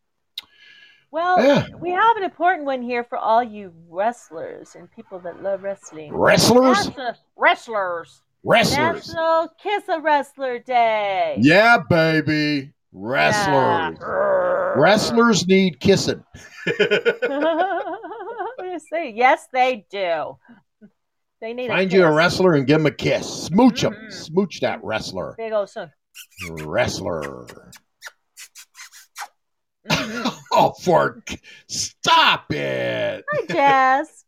Well, Yeah. we have an important one here for all you wrestlers and people that love wrestling. Wrestlers. Nasa- wrestlers. Wrestlers. National Kiss a Wrestler Day. Yeah, baby. Wrestlers. Wrestlers need kissing. yes, they, yes, they do. They need Find a you a kiss. wrestler and give him a kiss. Smooch him. Mhm. Smooch that wrestler. Big old son. Wrestler. Mhm. Oh, for stop it. Hi, Jazz.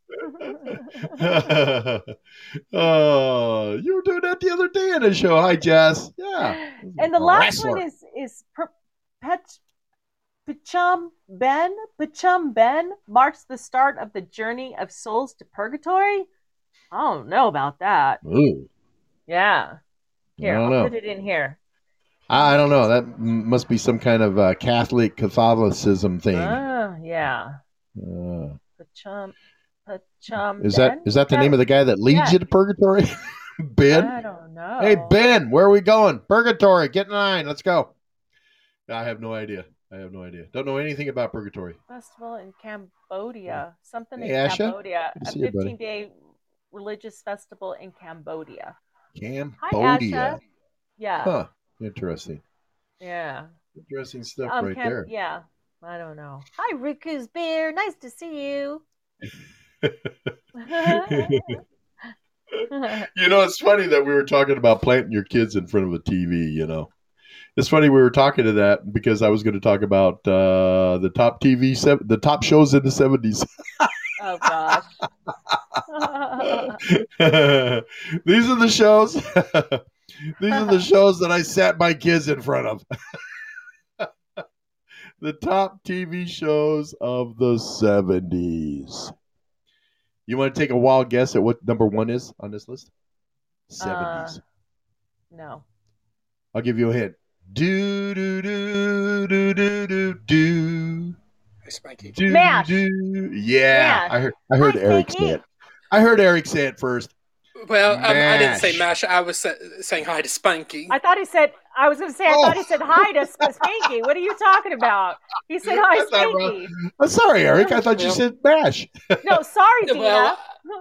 Oh, you were doing that the other day in the show. Hi, Jess. Yeah. And the last Wrestler. one is is per, Pet, Pachum Ben. Pachum Ben marks the start of the journey of souls to purgatory. I don't know about that. Ooh, Yeah. Here, I don't I'll know. put it in here. I don't know. That m- must be some kind of uh, Catholic Catholicism thing. Oh, yeah. Uh, Pachum. Pachum is Ben? that is that the name of the guy that leads Yeah. you to purgatory? Ben? I don't know. Hey, Ben, where are we going? Purgatory. Get in line. Let's go. I have no idea. I have no idea. Don't know anything about purgatory. Festival in Cambodia. Something Hey, in Asha. Cambodia. Good to A see you, buddy. fifteen-day religious festival in Cambodia. Hi, Cambodia. Asha. Yeah. Huh. Interesting. Yeah. Interesting stuff Um, right Cam- there. Yeah. I don't know. Hi, Riku's Bear. Nice to see you. You know, it's funny that we were talking about planting your kids in front of a T V, you know. It's funny we were talking to that because I was going to talk about uh, the top T V, se- the top shows in the seventies. Oh, gosh. These are the shows. These are the shows that I sat my kids in front of. The top T V shows of the seventies. You want to take a wild guess at what number one is on this list? seventies. Uh, no. I'll give you a hint. Do do do do do do do. Hey, Spanky. do Mash. do. Yeah, Mash. I heard. I heard Hi, Eric Spanky. say it. I heard Eric say it first. Well, um, I didn't say Mash. Mash. I was sa- saying hi to Spanky. I thought he said, I was going to say, I Oh. thought he said hi to Sp- Spanky. What are you talking about? He said hi, I thought, well, Spanky. I'm sorry, Eric. I thought you Well- said mash. No, sorry, Dina. Well,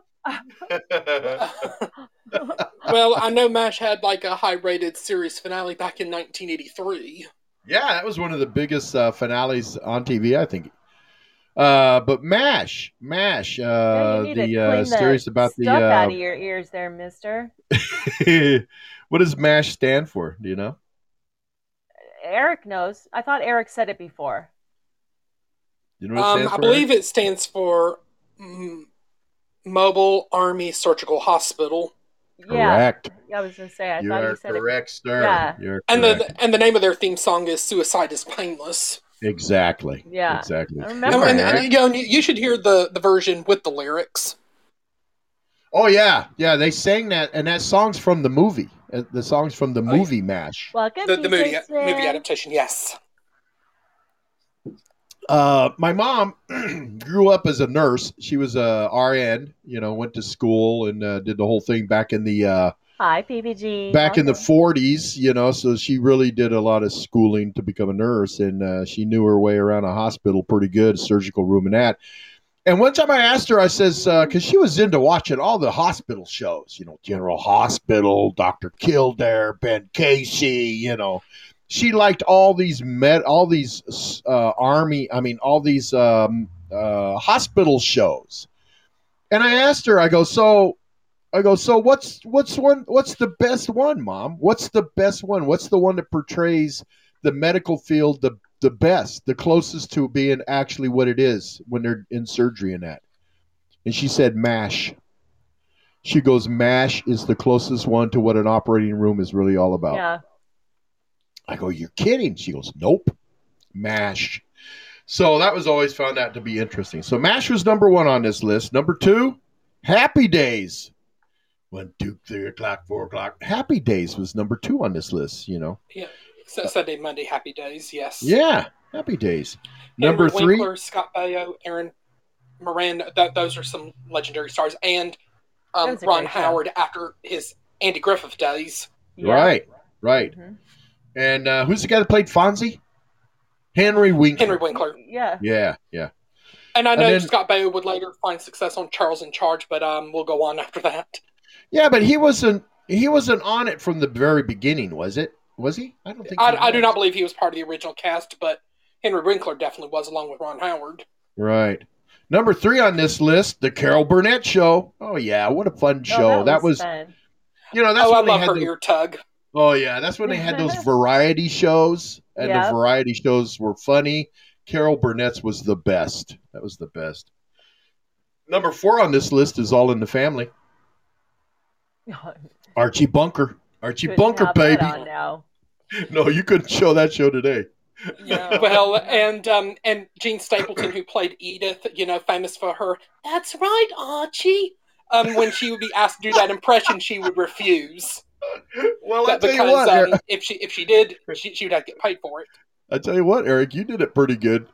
well, I know Mash had like a high-rated series finale back in nineteen eighty-three. Yeah, that was one of the biggest uh, finales on T V, I think. Uh, but MASH, MASH, Yeah, uh, you need the to uh, clean the series about the. stuff out Uh, of your ears there, mister. what does MASH stand for? Do you know? Eric knows. I thought Eric said it before. You know what it Um, stands I for? believe it stands for mm, Mobile Army Surgical Hospital, Correct. Yeah, I was going to say, I You thought are you said correct, sir. Yeah. You're and correct. the and the name of their theme song is "Suicide is Painless." Exactly. Yeah. Exactly. I And, remember and, it. and, you know, you should hear the, the version with the lyrics. Oh yeah, yeah. They sang that, and that song's from the movie. Uh, The song's from the Oh, yeah. movie MASH. Welcome The, to the movie Dixon. movie adaptation, yes. Uh, my mom grew up as a nurse. She was a R N. You know, went to school and uh, did the whole thing back in the uh, Hi, P P G. back in the Welcome. forties. You know, so she really did a lot of schooling to become a nurse, and uh, she knew her way around a hospital pretty good, surgical room and that. And one time I asked her, I says, because she was into watching all the hospital shows, you know, General Hospital, Doctor Kildare, Ben Casey, you know. She liked all these med, all these uh, army, I mean, all these um, uh, hospital shows. And I asked her, I go, so, I go, so what's what's one, what's the best one, Mom? What's the best one? What's the one that portrays the medical field the the best, the closest to being actually what it is when they're in surgery and that? And she said, MASH. She goes, MASH is the closest one to what an operating room is really all about. Yeah. I go, you're kidding. She goes, nope, MASH. So that was always found out to be interesting. So MASH was number one on this list. Number two, Happy Days. One, two, three o'clock, four o'clock. Happy Days was number two on this list, you know. Yeah. So, Sunday, Monday, Happy Days, yes. Yeah, Happy Days. Henry Number three. Winkler, Scott Baio, Aaron Moran, th- those are some legendary stars. And um, That's a Ron great show. Howard after his Andy Griffith days. Yeah. Right, right. Mhm. And uh, who's the guy that played Fonzie? Henry Winkler. Henry Winkler. Yeah. Yeah, yeah. And I And know then- Scott Baio would later find success on Charles in Charge, but um, we'll go on after that. Yeah, but he wasn't he wasn't on it from the very beginning, was it? Was he? I don't think he I, I do was. not believe he was part of the original cast, but Henry Winkler definitely was, along with Ron Howard. Right. Number three on this list, the Carol Burnett Show. Oh yeah, what a fun Oh, show. that was, fun. you know, that's oh, I when they love had her the, ear tug. oh yeah, that's when they had those variety shows, and Yep. the variety shows were funny. Carol Burnett's was the best. That was the best. Number four on this list is All in the Family. Archie Bunker. Archie Couldn't Bunker, have that baby. on now. No, you couldn't show that show today. No. Well, and um, and Jean Stapleton, who played Edith, you know, famous for her, "That's right, Archie." Um, when she would be asked to do that impression, she would refuse. Well, I But tell you because what, um, Eric, if she if she did, she, she would have to get paid for it. I tell you what, Eric, you did it pretty good.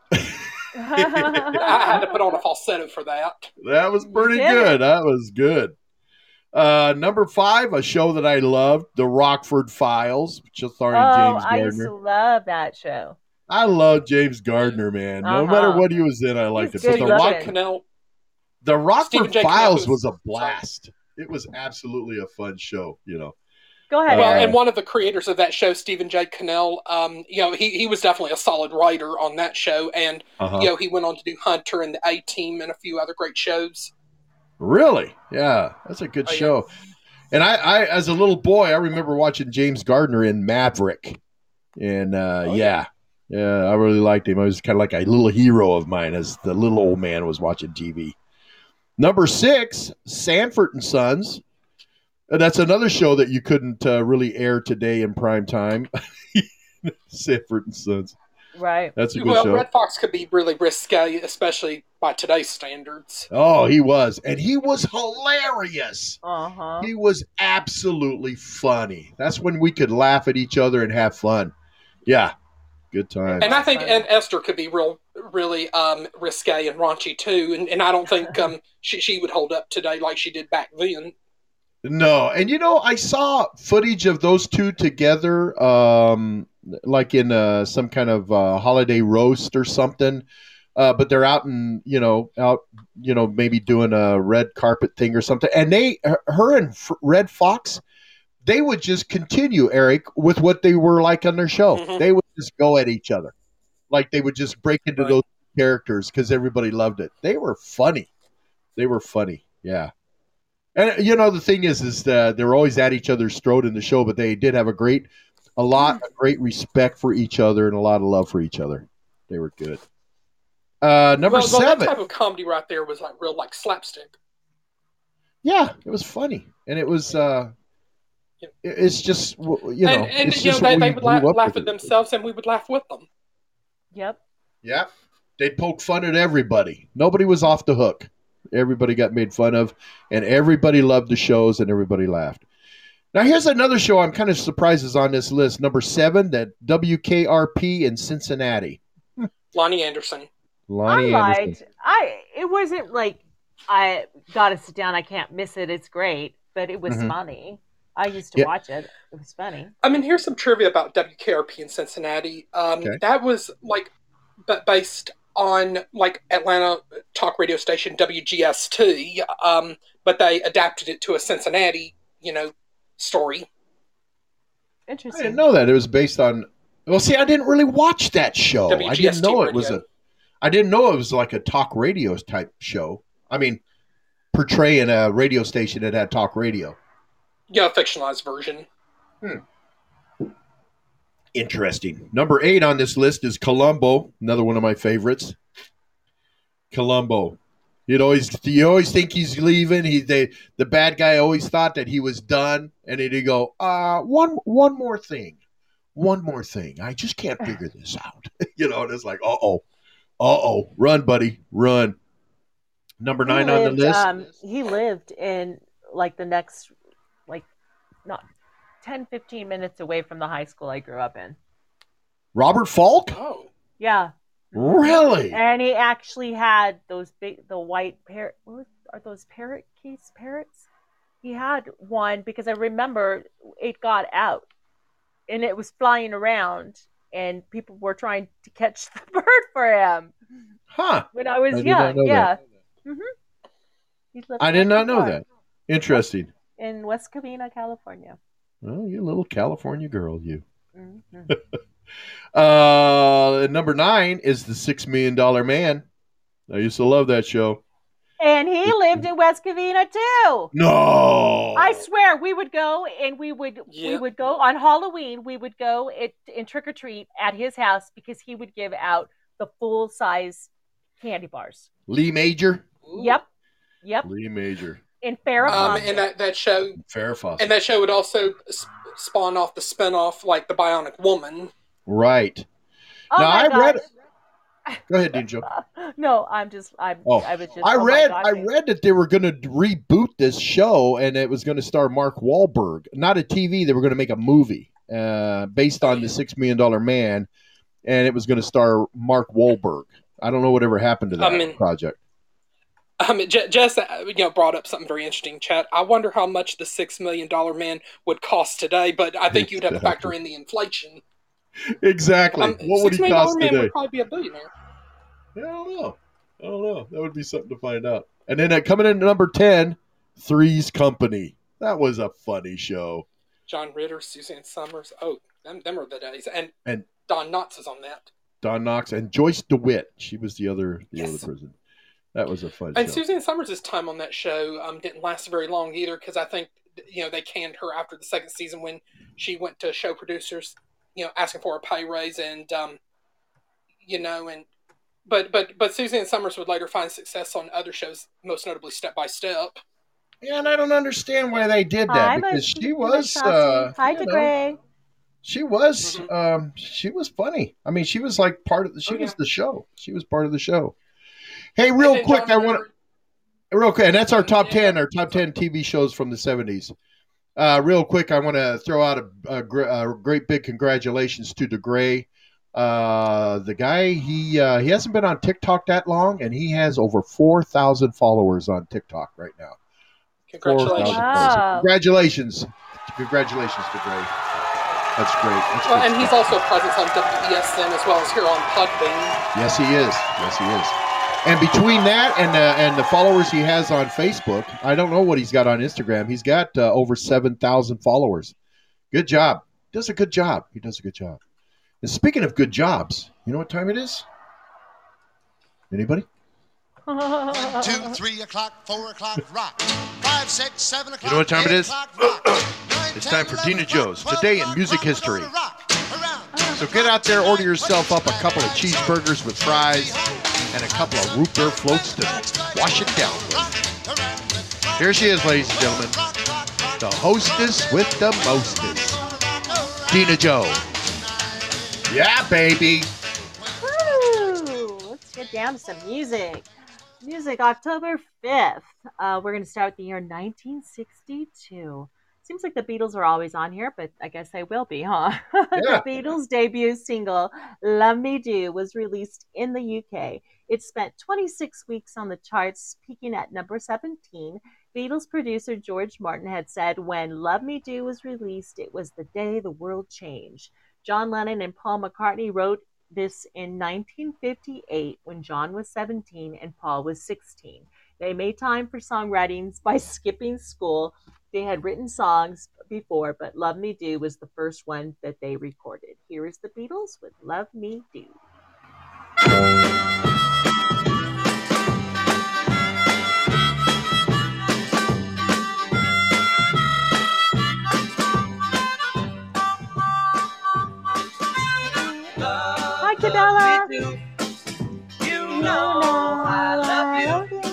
I had to put on a falsetto for that. That was pretty did good. That was good. Uh, number five, a show that I loved, The Rockford Files, just starring Oh, James I used to Gardner. love that show. I love James Gardner, man. No Uh-huh. matter what he was in, I liked He's it. But good the, looking. Rock, Cannell, the Rockford Stephen J. Files Cannell was was- a blast. It was absolutely a fun show, you know. Go ahead, well, Uh, Eric. and one of the creators of that show, Stephen J. Cannell, um, you know, he, he was definitely a solid writer on that show, and Uh-huh. you know, he went on to do Hunter and the A Team and a few other great shows. Really? Yeah, that's a good Oh, yeah. show. And I, I, as a little boy, I remember watching James Gardner in Maverick. And uh, Oh, yeah, yeah, I really liked him. I was kind of like a little hero of mine as the little old man was watching T V. Number six, Sanford and Sons. And that's another show that you couldn't uh, really air today in prime time. Sanford and Sons. Right. That's a good Well, show. Red Fox could be really risque, especially by today's standards. Oh, he was. And he was hilarious. Uh huh. He was absolutely funny. That's when we could laugh at each other and have fun. Yeah, good time. And I think Funny. and Esther could be real, really um, risque and raunchy too. And, and I don't think um, she she would hold up today like she did back then. No, and you know, I saw footage of those two together, um, like in uh, some kind of uh, holiday roast or something. Uh, but they're out in, you know, out, you know, maybe doing a red carpet thing or something. And they, her and F- Red Fox, they would just continue, Eric, with what they were like on their show. Mhm. They would just go at each other, like they would just break into Right. those characters because everybody loved it. They were funny. They were funny. Yeah. And you know the thing is, is that they're always at each other's throat in the show, but they did have a great, a lot of great respect for each other and a lot of love for each other. They were good. Uh, number well, well, that seven. type of comedy right there was like real, like slapstick. Yeah, it was funny, and it was. Uh, Yeah. it- it's just w- you And know, and it's you know just they, what they we would grew la- up laugh with at it. themselves, and we would laugh with them. Yep. Yeah, they'd poke fun at everybody. Nobody was off the hook. Everybody got made fun of, and everybody loved the shows, and everybody laughed. Now, here's another show I'm kind of surprised is on this list. Number seven, that W K R P in Cincinnati. Lonnie Anderson. Lonnie I Anderson. liked. I. It wasn't like I gotta sit down. I can't miss it. It's great, but it was Mhm. funny. I used to Yeah. watch it. It was funny. I mean, here's some trivia about W K R P in Cincinnati. Um, Okay. That was like b- based on like Atlanta talk radio station W G S T, um, but they adapted it to a Cincinnati, you know, story. I Interesting. didn't know that. It was based on. Well, see, I didn't really watch that show. I W G S T didn't know it was radio. a. I didn't know it was like a talk radio type show. I mean, portraying a radio station that had talk radio. Yeah, a fictionalized version. Interesting. Number eight on this list is Columbo, another one of my favorites. Columbo. You'd always you always think he's leaving. He they the bad guy always thought that he was done, and then he'd go, uh, one one more thing. One more thing. I just can't figure this out. you know, and it's like, uh oh. Uh oh. Run, buddy. Run. Number He nine on the lived. list. Um, he lived in like the next, like, not ten, fifteen minutes away from the high school I grew up in. Robert Falk? Oh, Yeah. Really? And he actually had those big, the white parrot. What are those parrot case parrots? He had one because I remember it got out and it was flying around, and people were trying to catch the bird for him Huh. when I was I did young. not know Yeah. that. Mm-hmm. He lived I did not not too know far that. Interesting. in West Covina, California. Oh, you little California girl, you. Mm-hmm. Uh, number nine is the Six Million Dollar Man. I used to love that show. And he lived in West Covina too. No, I swear, we would go and we would we Yeah. would go on Halloween. We would go it, and trick or treat at his house because he would give out the full size candy bars. Lee Major. Ooh. Yep, yep. Lee Major. In Farrah Um, Fawcett. and that, that show Farrah Fawcett. and that show would also s- spawn off the spinoff, like the Bionic Woman. Right. oh now my I gosh. read. Go ahead, Dean Joe. No, I'm just I'm Oh, I was just I oh my read. gosh, I read that they were going to reboot this show, and it was going to star Mark Wahlberg. Not a T V. They were going to make a movie uh, based on the Six Million Dollar Man, and it was going to star Mark Wahlberg. I don't know whatever happened to that I mean- project. Um, J- Jess, uh, you know, brought up something very interesting, Chat. I wonder how much the Six Million Dollar Man would cost today, but I think you'd have to factor in the inflation. Exactly. Um, what would Six he Million cost Dollar Man today? would probably be a billionaire. I don't know. I don't know. That would be something to find out. And then uh, coming in at number ten, Three's Company. That was a funny show. John Ritter, Suzanne Summers. Oh, them, them are the days. And And Don Knotts is on that. Don Knox and Joyce DeWitt. She was the other the Yes. other person. That was a fun And show. Suzanne Summers' time on that show um, didn't last very long either, because I think, you know, they canned her after the second season when she went to show producers, you know, asking for a pay raise, and um, you know, and but but but Suzanne Summers would later find success on other shows, most notably Step by Step. Yeah, and I don't understand why they did that Hi, because Miss- she Miss was Saucy. uh, Hi, you know, DeGray. she was Mhm. um, she was funny. I mean, she was like part of the, she Oh, was yeah. the show. She was part of the show. Hey, real And then quick, John I want Ritter- to real quick, and that's our Um, top yeah. ten, our top ten T V shows from the seventies. Uh, real quick, I want to throw out a, a, gr- a great big congratulations to DeGray. Uh, the guy he uh, he hasn't been on TikTok that long, and he has over four thousand followers on TikTok right now. Congratulations. Wow. Congratulations. Congratulations to Gray. That's great. That's Well, good and he's stuff. also a presence on W E S N as well as here on Podbean. Yes, he is. Yes, he is. And between that and uh, and the followers he has on Facebook, I don't know what he's got on Instagram. He's got uh, over seven thousand followers. Good job. Does a good job. He does a good job. And speaking of good jobs, you know what time it is? Anybody? One, two, three o'clock, four o'clock, rock. Five, six, seven o'clock. You know what time it eight is? o'clock, rock. Nine, It's ten, time for eleven Dina o'clock, Joe's twelve Today in o'clock, Music rock, we're History. gonna rock around. So get out there, order yourself up a couple of cheeseburgers with fries and a couple of root beer floats to wash it down with. Here she is, ladies and gentlemen, the hostess with the mostest, Dina Joe. Yeah, baby. Woo! Let's get down to some music. Music, October fifth. Uh, we're going to start with the year nineteen sixty-two. Seems like the Beatles are always on here, but I guess they will be, huh? Yeah. The Beatles' debut single, Love Me Do, was released in the U K. It spent twenty-six weeks on the charts, peaking at number seventeen. Beatles producer George Martin had said when Love Me Do was released, it was the day the world changed. John Lennon and Paul McCartney wrote this in nineteen fifty-eight when John was seventeen and Paul was sixteen. They made time for songwritings by skipping school. They had written songs before, but Love Me Do was the first one that they recorded. Here is the Beatles with Love Me Do. Hi, Cabela. You know I love you.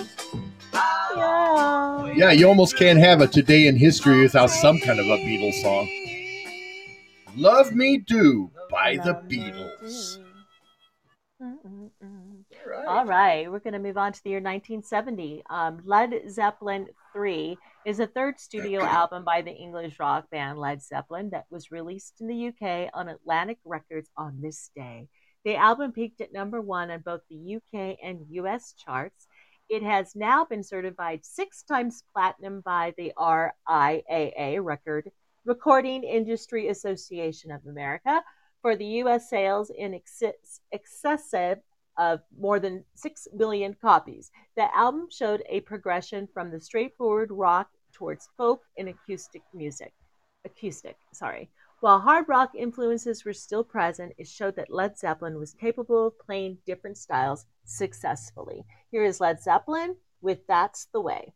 Yeah. Yeah, you almost can't have a Today in History without some kind of a Beatles song. Love Me Do by the Love Me Beatles. Do. Mm-mm-mm. Right. All right, we're going to move on to the year nineteen seventy. Um, Led Zeppelin three is a third studio album by the English rock band Led Zeppelin that was released in the U K on Atlantic Records on this day. The album peaked at number one on both the U K and U S charts. It has now been certified six times platinum by the R I A A, Record Recording Industry Association of America, for the U S sales in ex- excessive of more than six million copies. The album showed a progression from the straightforward rock towards folk and acoustic music. Acoustic, sorry. While hard rock influences were still present, it showed that Led Zeppelin was capable of playing different styles successfully. Here is Led Zeppelin with That's the Way.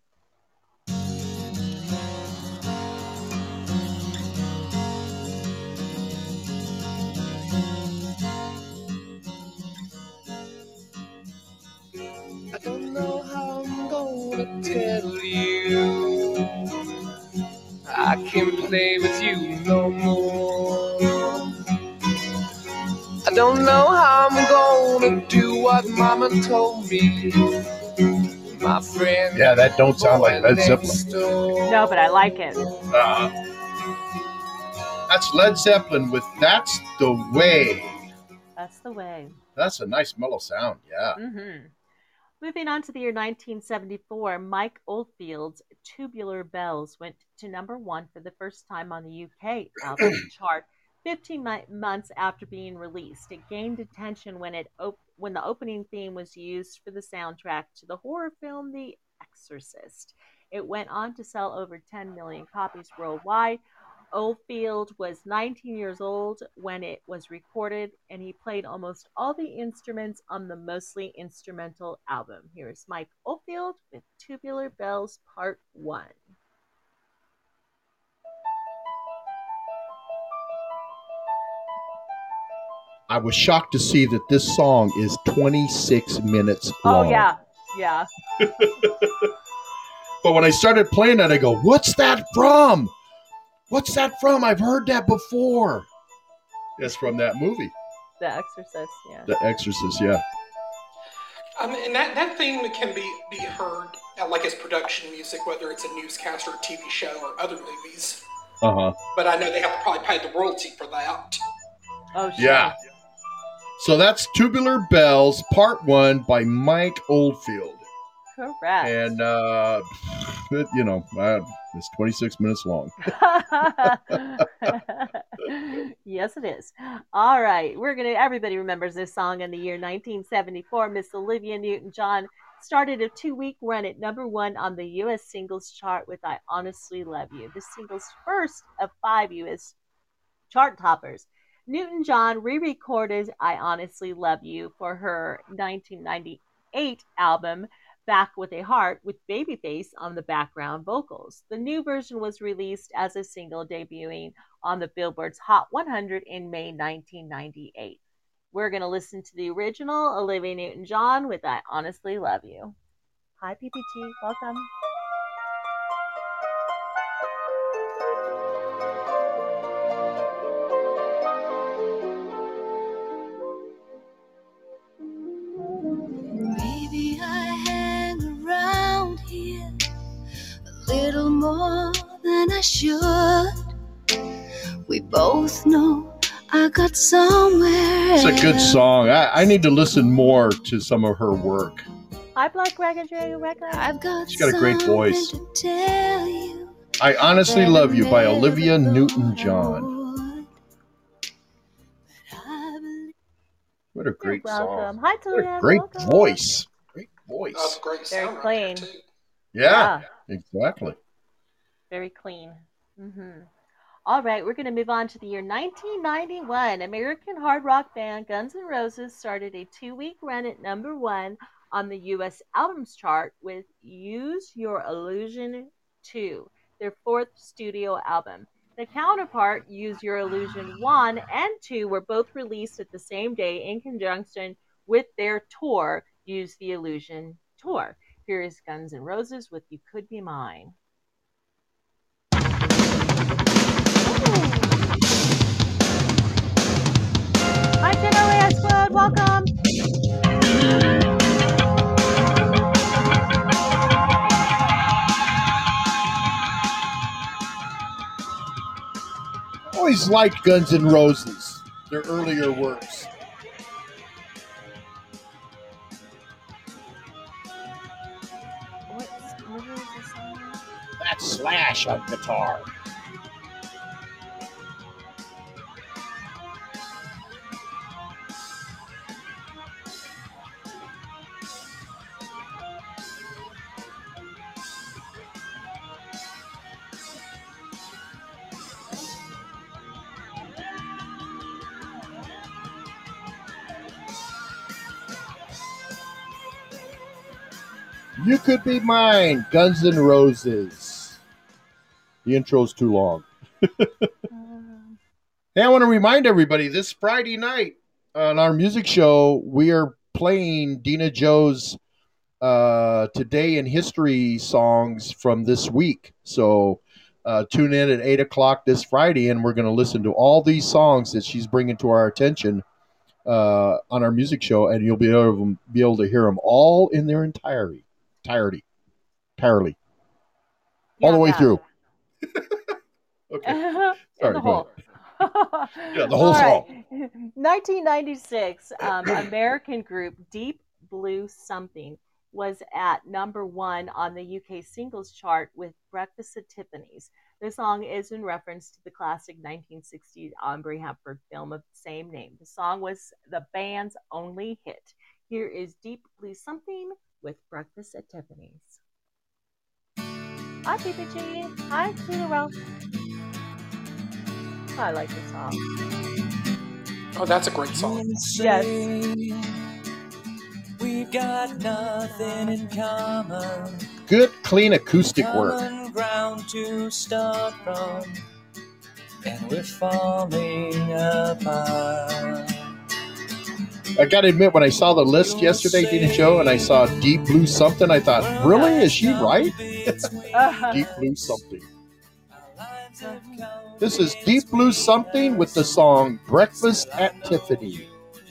I don't know how I'm gonna tell you. I can't play with you no more. I don't know how I'm gonna do what Mama told me. My friend. Yeah, that don't sound like Led Zeppelin. No, but I like it. Uh, that's Led Zeppelin with That's the Way. That's the way. That's a nice mellow sound, yeah. Mm-hmm. Moving on to the year nineteen seventy-four, Mike Oldfield's Tubular Bells went to number one for the first time on the U K album chart fifteen months after being released. It gained attention when it op- when the opening theme was used for the soundtrack to the horror film The Exorcist. It went on to sell over ten million copies worldwide. Oldfield was nineteen years old when it was recorded, and he played almost all the instruments on the mostly instrumental album. Here's Mike Oldfield with Tubular Bells Part one. I was shocked to see that this song is twenty-six minutes long. Oh, yeah. Yeah. But when I started playing it, I go, what's that from? What's that from? I've heard that before. It's from that movie. The Exorcist, yeah. The Exorcist, yeah. Um, and that, that theme can be, be heard uh, like as production music, whether it's a newscast or a T V show or other movies. Uh-huh. But I know they have to probably pay the royalty for that. Oh, sure. Yeah. So that's Tubular Bells, Part one by Mike Oldfield. Correct. And, uh, it, you know, uh, it's twenty-six minutes long. Yes, it is. All right. We're going to, everybody remembers this song in the year nineteen seventy-four. Miss Olivia Newton-John started a two-week run at number one on the U S singles chart with I Honestly Love You, the singles first of five U S chart toppers. Newton-John re-recorded I Honestly Love You for her nineteen ninety-eight album Back with a Heart with Babyface on the background vocals. The new version was released as a single, debuting on the Billboard's Hot one hundred in May nineteen ninety-eight. We're going to listen to the original Olivia Newton-John with I Honestly Love You. Hi, P P G. Welcome. Maybe I hang around here a little more than I should. We both know I got somewhere. It's a good song. I, I need to listen more to some of her work. Hi, Black Record Record. I've got She's got a great voice. something to tell you. I Honestly Love You by Olivia Newton-John. What a great You're welcome. song. Hi, What a Tulia. great Welcome. voice. Great voice. That's great Very sound right clean. there, too. Yeah, exactly. Very clean. Mm-hmm. All right, we're going to move on to the year nineteen ninety-one. American hard rock band Guns N' Roses started a two-week run at number one on the U S albums chart with Use Your Illusion two, their fourth studio album. The counterpart, Use Your Illusion one and two, were both released at the same day in conjunction with their tour, Use the Illusion Tour. Here is Guns N' Roses with You Could Be Mine. Hi, Generally Squad, welcome. Always liked Guns N' Roses, their earlier works. What's, what is this song? That's Slash on guitar. You Could Be Mine, Guns N' Roses. The intro's too long. Um, Hey, I want to remind everybody, this Friday night on our music show, we are playing Dina Joe's uh, Today in History songs from this week. So uh, tune in at eight o'clock this Friday, and we're going to listen to all these songs that she's bringing to our attention uh, on our music show, and you'll be able, to, be able to hear them all in their entirety. Entirety. Entirely. yeah, all the way yeah. through. Okay. In Sorry, the go whole. Yeah, the whole All song. right. nineteen ninety-six, um, American group Deep Blue Something was at number one on the U K singles chart with Breakfast at Tiffany's. The song is in reference to the classic nineteen sixties Aubrey Hepburn film of the same name. The song was the band's only hit. Here is Deep Blue Something with Breakfast at Tiffany's. Hi, P P G. Hi, Zero. I like this song. Oh, that's a great song. Yes. We've got nothing in common. Good, clean acoustic work. Common ground to start from, and we're falling apart. I got to admit, when I saw the list yesterday, Dina Joe, and I saw Deep Blue Something, I thought, really? Is she right? Uh-huh. Deep Blue Something. This is Deep Blue Something with the song Breakfast at Tiffany.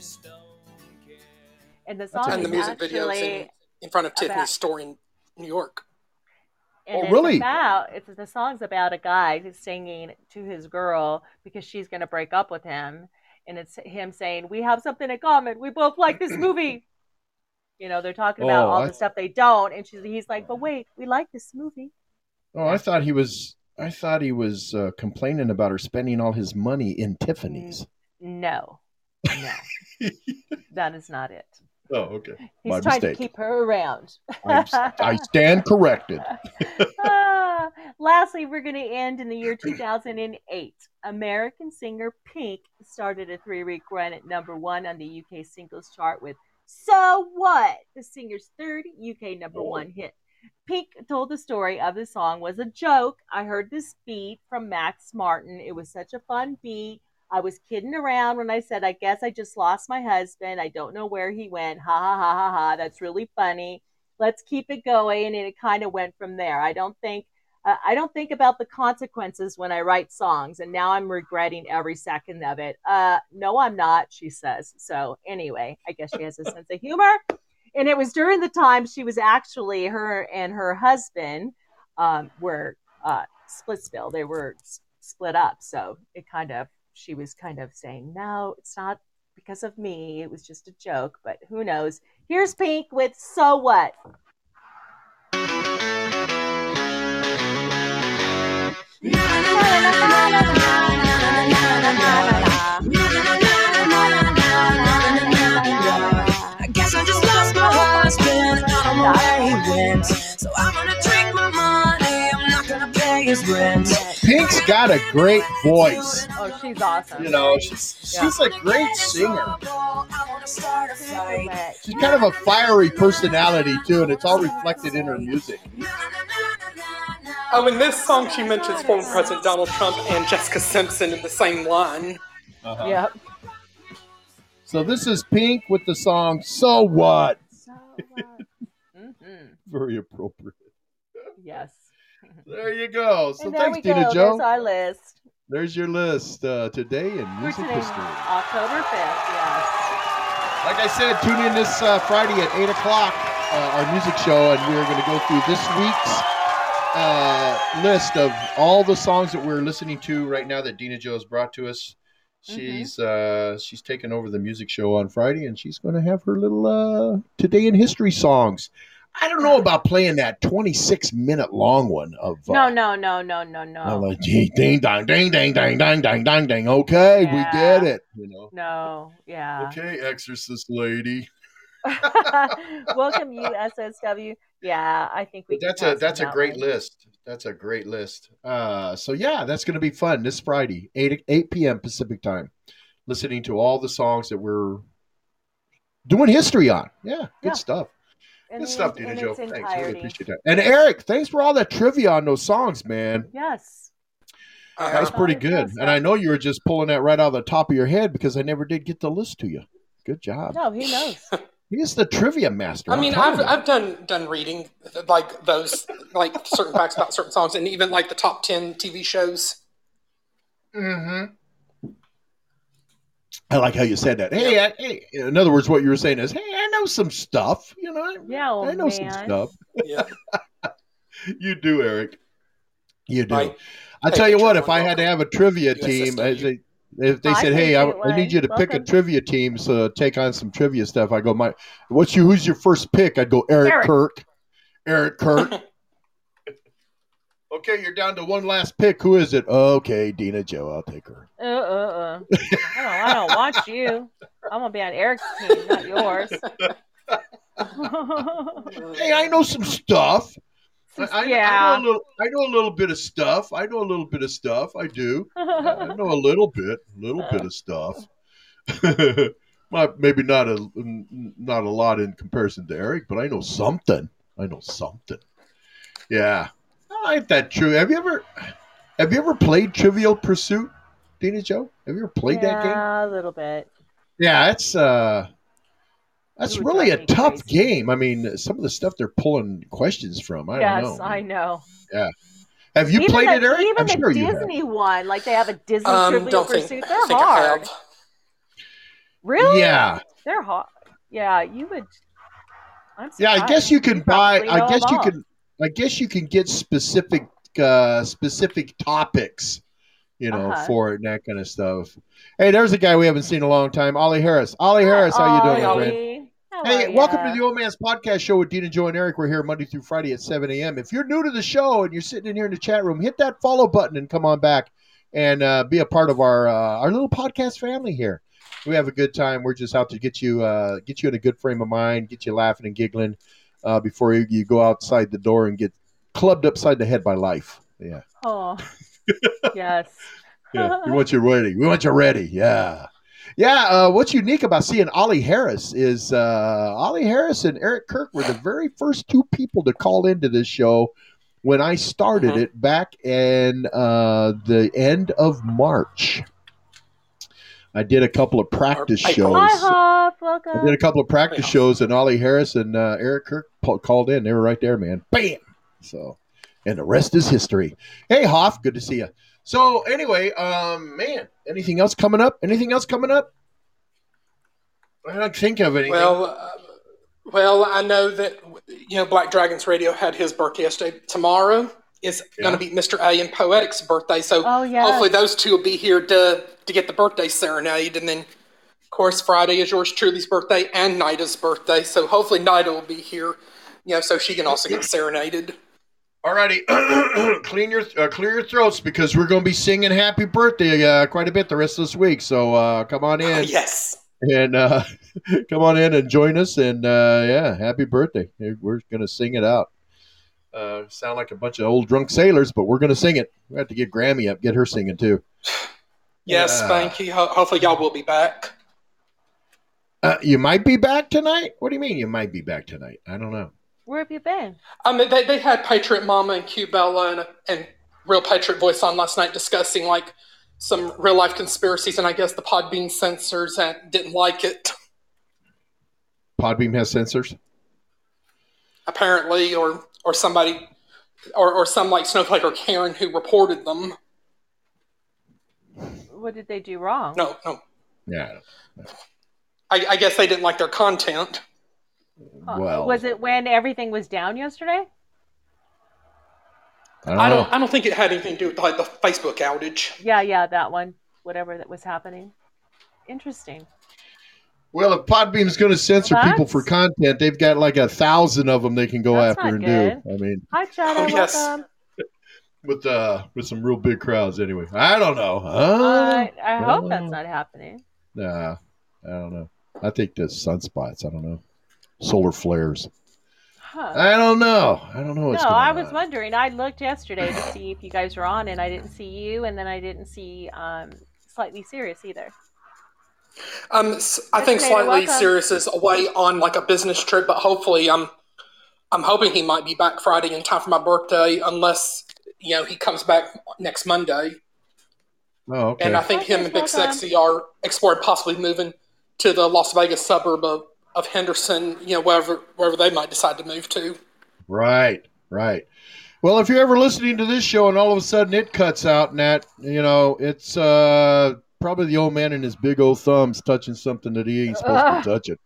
And the song And the is music video is in, actually, in front of about- Tiffany's store in New York. and Oh, it's really? about, it's the song's about a guy who's singing to his girl because she's going to break up with him, and it's him saying, "We have something in common. We both like this movie." You know, they're talking about Oh, all I- the stuff they don't, and she's he's like, but wait, we like this movie. Oh, I thought he was. I thought he was uh, complaining about her spending all his money in Tiffany's. No, no, that is not it. Oh, okay. He's My trying mistake. to keep her around. I, I stand corrected. Ah, lastly, we're going to end in the year two thousand eight. American singer Pink started a three-week run at number one on the U K singles chart with So What, the singer's third U K number one hit. Pink told the story of the song was a joke. I heard this beat from Max Martin. It was such a fun beat. I was kidding around when I said, I guess I just lost my husband. I don't know where he went. Ha ha ha ha ha. That's really funny. Let's keep it going. And it kind of went from there. I don't think uh, I don't think about the consequences when I write songs, and now I'm regretting every second of it. Uh, no, I'm not, she says. So anyway, I guess she has a sense of humor. And it was during the time she was actually, her and her husband um, were uh, splitsville. They were s- split up. So it kind of, she was kind of saying, no, it's not because of me. It was just a joke, but who knows? Here's Pink with So What? I guess I just lost my husband. I don't know where he went. So I'm gonna drink my money. I'm not gonna pay his rent. Pink's got a great voice. Oh, she's awesome. You know, she's, she's a great singer. She's kind of a fiery personality, too, and it's all reflected in her music. Oh, in this song, she mentions former President Donald Trump and Jessica Simpson in the same line. Uh-huh. Yep. So this is Pink with the song So What? So what? Mm-hmm. Very appropriate. Yes. There you go. So And there thanks, we go. Dina Joe. There's our list. There's your list uh, today in For music today, history. October fifth, yes. Like I said, tune in this uh, Friday at eight o'clock, uh, our music show, and we're going to go through this week's uh, list of all the songs that we're listening to right now that Dina Joe has brought to us. She's mm-hmm. uh, she's taken over the music show on Friday, and she's going to have her little uh, Today in History songs. I don't know about playing that twenty-six minute long one of uh, no, no, no, no, no, no. Like, gee, ding, dang, ding, dang, dang, dang, dang, dang, dang. Okay, yeah. we get it. You know. No, yeah. Okay, Exorcist lady. Welcome, U S S W. Yeah, I think we. But that's a that's a great one. list. That's a great list. Uh, so yeah, that's going to be fun this Friday, eight eight p.m. Pacific time. Listening to all the songs that we're doing history on. Yeah, good yeah. stuff. In good the, stuff, Dina Joe. Thanks, entirety. Really appreciate that. And Eric, thanks for all that trivia on those songs, man. Yes. Uh, that was pretty good. And I know you were just pulling that right out of the top of your head because I never did get the list to you. Good job. No, he knows. He's the trivia master. I mean, I've you. I've done done reading like those like certain facts about certain songs, and even like the top ten T V shows. Mm-hmm. I like how you said that. Hey, I, hey. In other words, what you were saying is, hey, I know some stuff. You know, yeah, well, I know man. some stuff. Yeah, you do, Eric. You do. I, I tell you what, if I had to have a trivia team, as a If they said, "Hey, I, I need you to pick a trivia team so take on some trivia stuff," I go, "My, what's you? Who's your first pick?" I'd go, Eric, Eric. Kirk. Eric Kirk. Okay, you're down to one last pick. Who is it? Okay, Dina Joe. I'll take her. Uh, uh, uh. I don't. I don't want you. I'm gonna be on Eric's team, not yours. Hey, I know some stuff. I, yeah. I know a little. I know a little bit of stuff. I know a little bit of stuff. I do. I know a little bit, a little bit of stuff. Maybe not a not a lot in comparison to Eric, but I know something. I know something. Yeah, ain't that true? Have you ever have you ever played Trivial Pursuit, Dina Joe? Have you ever played yeah, that game? Yeah, a little bit. Yeah, it's uh. That's really a tough crazy. game. I mean, some of the stuff they're pulling questions from. I yes, don't know. I know. Yeah. Have you even played the, it, Eric? Even I'm the sure Disney you one, like they have a Disney um, Trivial Pursuit. Think, they're think hard. Really? Yeah. They're hard. Yeah, you would. I'm yeah, I guess you can you buy. I guess you can. I guess you can get specific, uh, specific topics. You know, uh-huh. for it and that kind of stuff. Hey, there's a guy we haven't seen in a long time, Ollie Harris. Ollie Harris, how you doing, Ollie. my friend? How Hey, are welcome ya? to the Old Man's Podcast Show with Dina, Joe, and Eric. We're here Monday through Friday at seven a.m. If you're new to the show and you're sitting in here in the chat room, hit that follow button and come on back and uh, be a part of our uh, our little podcast family here. We have a good time. We're just out to get you uh, get you in a good frame of mind, get you laughing and giggling uh, before you, you go outside the door and get clubbed upside the head by life. Yeah, Oh, yes. yeah. We want you ready. We want you ready. Yeah. Yeah, uh, what's unique about seeing Ollie Harris is uh, Ollie Harris and Eric Kirk were the very first two people to call into this show when I started Mhm. it back in uh, the end of March. I did a couple of practice Or April. shows. Hi, Hop. I did a Welcome. couple of practice Yeah. shows, and Ollie Harris and uh, Eric Kirk po- called in. They were right there, man. Bam! So, and the rest is history. Hey, Hoff, good to see you. So, anyway, um, man, anything else coming up? Anything else coming up? I don't think of anything. Well, uh, well, I know that you know Black Dragons Radio had his birthday yesterday. Tomorrow is Yeah. going to be Mister A and Poetic's birthday, so Oh, yes. hopefully those two will be here to to get the birthday serenade, and then of course Friday is yours truly's birthday and Nida's birthday, so hopefully Nida will be here, you know, so she can also get serenaded. Alrighty, clean your uh, clear your throats because we're going to be singing "Happy Birthday" uh, quite a bit the rest of this week. So uh, come on in Yes. and uh, come on in and join us. And uh, yeah, happy birthday! We're going to sing it out. Uh, sound like a bunch of old drunk sailors, but we're going to sing it. We have to get Grammy up, get her singing too. Yes, Yeah. thank you. Ho- hopefully y'all will be back. Uh, you might be back tonight. What do you mean you might be back tonight? I don't know. Where have you been? Um, they they had Patriot Mama and Q Bella and and Real Patriot Voice on last night discussing like some real life conspiracies, and I guess the Podbean censors uh, didn't like it Podbeam has censors. apparently, or or somebody or or some like Snowflake or Karen who reported them. What did they do wrong? No, no, Yeah. I, I guess they didn't like their content. Huh. Well, Was it when everything was down yesterday? I don't I know. don't I don't think it had anything to do with like the Facebook outage. Yeah, yeah, that one. Whatever that was happening. Interesting. Well, if Podbeam's going to censor Well, people for that's- content, they've got like a thousand of them they can go That's after not and good. do. I mean, Hi, Chad. Oh, yes. Welcome. with uh, with some real big crowds. Anyway, I don't know. Uh, I, I hope well, that's not happening. Nah, I don't know. I think the sunspots. I don't know. Solar flares. Huh. I don't know. I don't know No, what's going I was on. wondering. I looked yesterday to see if you guys were on, and I didn't see you, and then I didn't see um, Slightly Serious either. Um, s- I think Yesterday, slightly welcome. serious is away on like a business trip, but hopefully, um, I'm hoping he might be back Friday in time for my birthday, unless you know he comes back next Monday. Oh, okay. And I think him Okay, and Big welcome. Sexy are exploring possibly moving to the Las Vegas suburb of, of Henderson, you know, wherever wherever they might decide to move to. Right, right. Well, if you're ever listening to this show and all of a sudden it cuts out and that, you know, it's uh, probably the old man and his big old thumbs touching something that he ain't supposed Ugh. to be touching.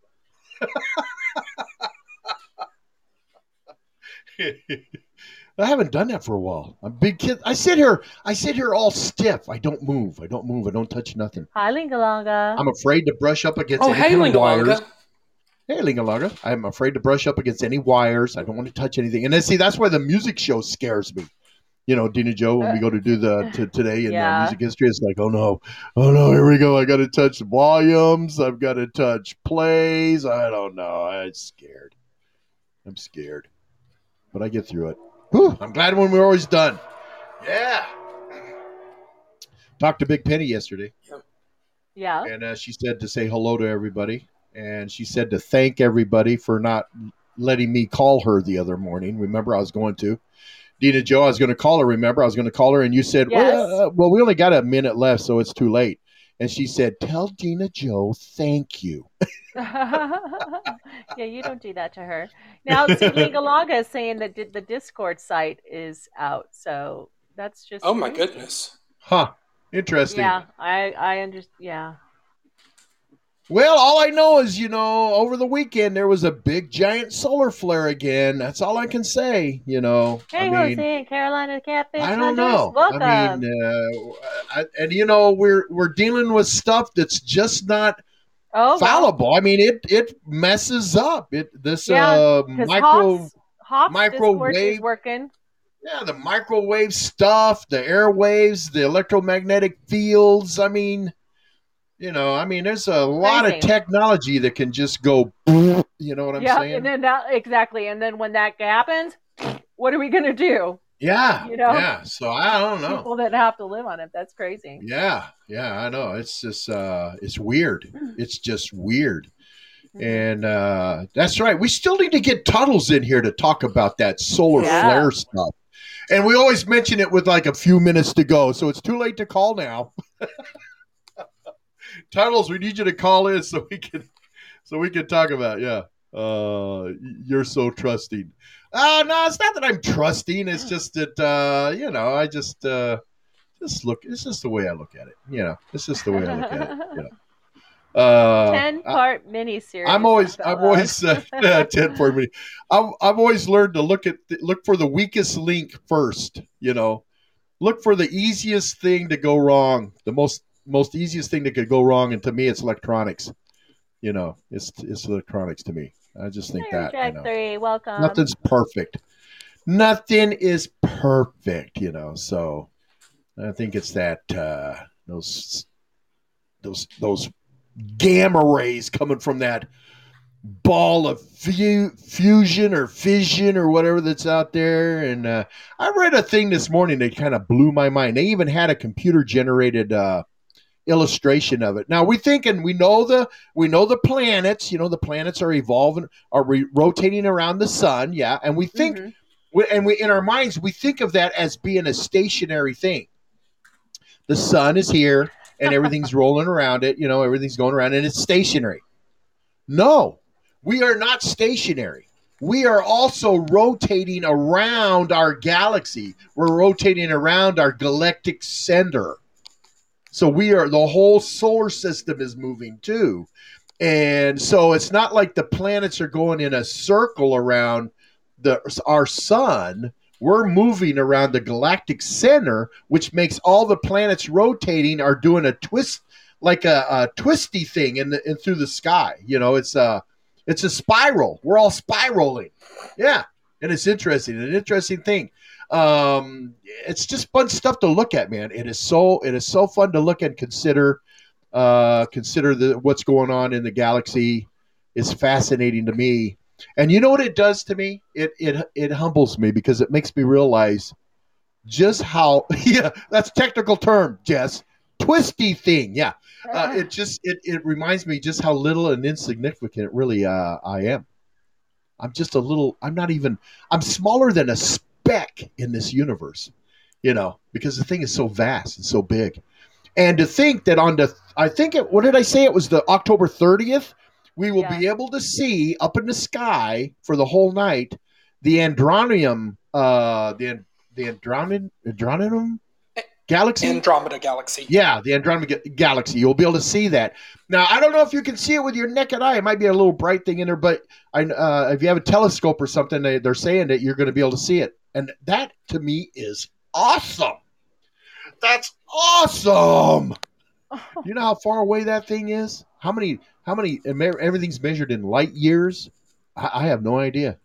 I haven't done that for a while. I'm a big kid. I sit here. I sit here all stiff. I don't move. I don't move. I don't touch nothing. Hi, Lingalonga. I'm afraid to brush up against Oh, any hey, kind of wires. Lingalonga. Hey, Lingalonga. I'm afraid to brush up against any wires. I don't want to touch anything. And then see, that's why the music show scares me. You know, Dina Joe, when we go to do the to, today in Yeah. uh, music history, it's like, oh no, oh no, here we go. I got to touch volumes. I've got to touch plays. I don't know. I'm scared. I'm scared, but I get through it. Whew, I'm glad when we're always done. Yeah. Talked to Big Penny yesterday. Yeah. And uh, she said to say hello to everybody. And she said to thank everybody for not letting me call her the other morning. Remember, I was going to. Dina Joe, I was going to call her. Remember, I was going to call her. And you said, Yes. well, uh, well, we only got a minute left, so it's too late. And she said, tell Dina Joe thank you. Yeah, you don't do that to her. Now, see, Lingalonga is saying that di- the Discord site is out, so that's just. Oh my crazy. goodness. Huh. Interesting. Yeah, I I understand. Yeah. Well, all I know is, you know, over the weekend there was a big giant solar flare again. That's all I can say, you know. Hey, I mean, Jose and Carolina the Catfish I don't Hunters, know. welcome. I mean, uh, I, and you know, we're we're dealing with stuff that's just not Oh, well, fallible. I mean, it it messes up. It this yeah, uh because micro Hawk's, Hawk's Discord microwave is working. yeah, the microwave stuff, the airwaves, the electromagnetic fields. I mean, you know, I mean, there's a lot of Crazy. technology that can just go. You know what I'm Yeah, saying? and then that exactly, and then when that happens, what are we gonna do? Yeah, You know? yeah. So I don't know. People that have to live on it. That's crazy. Yeah, yeah, I know. It's just uh it's weird. It's just weird. Mhm. And uh that's right. We still need to get Tuttles in here to talk about that solar Yeah. flare stuff. And we always mention it with like a few minutes to go. So it's too late to call now. Tuttles, we need you to call in so we can so we can talk about, yeah. Uh you're so trusting. Uh no, it's not that I'm trusting. It's just that uh, you know, I just uh Just look. It's just the way I look at it. You know, it's just the way I look at it. You know, uh, Ten part miniseries. I'm always, I'm fellas. always uh, ten for me. I've, I've always learned to look at, look for the weakest link first. You know, look for the easiest thing to go wrong. The most, most easiest thing that could go wrong, and to me, it's electronics. You know, it's, it's electronics to me. I just think Hey, that. You Jack know, Three, welcome. nothing's perfect. Nothing is perfect. You know, so. I think it's that uh, those those those gamma rays coming from that ball of fu- fusion or fission or whatever that's out there. And uh, I read a thing this morning that kind of blew my mind. They even had a computer generated uh, illustration of it. Now we thinking we know the we know the planets. You know the planets are evolving, are re- rotating around the sun. Yeah, and we think, Mhm. we, and we in our minds we think of that as being a stationary thing. The sun is here and everything's rolling around it. You know, everything's going around and it's stationary. No, we are not stationary. We are also rotating around our galaxy. We're rotating around our galactic center. So we are, the whole solar system is moving too. And so it's not like the planets are going in a circle around the our sun. We're moving around the galactic center, which makes all the planets rotating are doing a twist, like a, a twisty thing in the in through the sky. You know, it's a it's a spiral. We're all spiraling. Yeah, and it's interesting. An interesting thing. Um, it's just fun stuff to look at, man. It is so it is so fun to look and consider. Uh, consider the what's going on in the galaxy. Is fascinating to me. And you know what it does to me? It it it humbles me because it makes me realize just how yeah, that's a technical term, Jess. Twisty thing, yeah. Uh, it just it, it reminds me just how little and insignificant really uh, I am. I'm just a little. I'm not even. I'm smaller than a speck in this universe, you know, because the thing is so vast and so big. And to think that on the, I think it. What did I say? It was the October thirtieth. We will Yeah. be able to see up in the sky for the whole night the Andronium, uh, the the Andronium, Andronium galaxy. Andromeda Galaxy. Yeah, the Andromeda Ga- Galaxy. You'll be able to see that. Now, I don't know if you can see it with your naked eye. It might be a little bright thing in there, but I, uh, if you have a telescope or something, they, they're saying that you're going to be able to see it. And that, to me, is awesome. That's awesome. You know how far away that thing is? How many, how many, everything's measured in light years? I, I have no idea.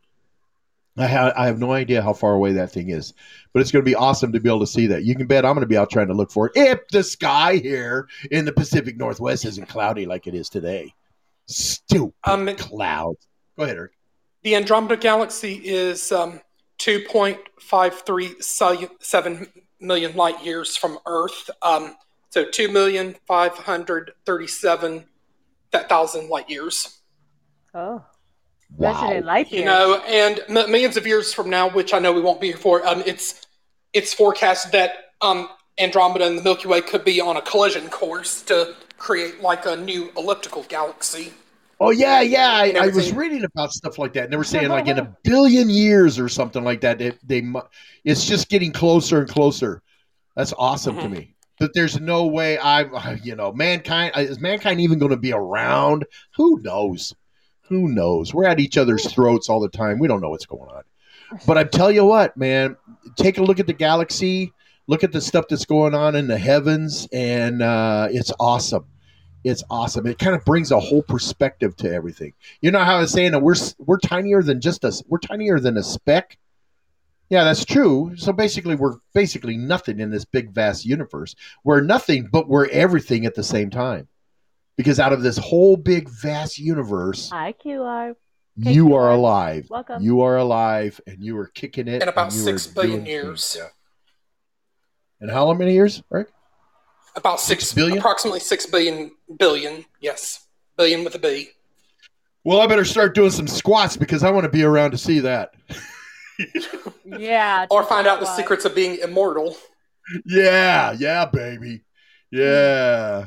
I have, I have no idea how far away that thing is, but it's going to be awesome to be able to see that. You can bet I'm going to be out trying to look for it if the sky here in the Pacific Northwest isn't cloudy like it is today. Stupid Um, clouds. Go ahead, Eric. The Andromeda Galaxy is um, two point five three seven million light years from Earth. Um, so two million five hundred thirty-seven thousand light years. Oh, Wow. measured in light You years. know, and m- millions of years from now, which I know we won't be here for, um, it's it's forecast that um, Andromeda and the Milky Way could be on a collision course to create like a new elliptical galaxy. Oh yeah, yeah. I, And I was everything. reading about stuff like that, and they were saying like in a billion years or something like that. It, they, mu- it's just getting closer and closer. That's awesome Mhm. to me. But there's no way I, you know, mankind is mankind even going to be around? Who knows? Who knows? We're at each other's throats all the time. We don't know what's going on. But I tell you what, man, take a look at the galaxy. Look at the stuff that's going on in the heavens, and uh, it's awesome. it's awesome. It kind of brings a whole perspective to everything. You know how I was saying that we're we're tinier than just a we're tinier than a speck. Yeah, that's true. So basically, we're basically nothing in this big, vast universe. We're nothing, but we're everything at the same time. Because out of this whole big, vast universe, Hi, Q R. you Q are R. alive. Welcome. You are alive, and you are kicking it. In about and you six are billion doing years. things. Yeah. And how many years, Rick? About six, Six billion? approximately six billion billion. Yes, billion with a B. Well, I better start doing some squats because I want to be around to see that. Yeah. Or find out the why. secrets of being immortal. Yeah, yeah, baby. Yeah.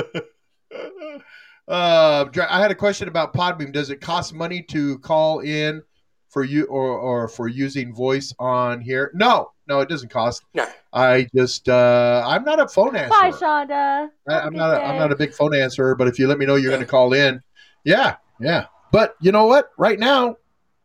uh, Dra- I had a question about Podbeam. Does it cost money to call in for you or, or for using voice on here? No, no, it doesn't cost. No. I just uh, I'm not a phone answerer. Bye, Shonda. I, Have a I'm good not. A, day. I'm not a big phone answerer. But if you let me know you're Yeah. going to call in, yeah, yeah. But you know what? Right now,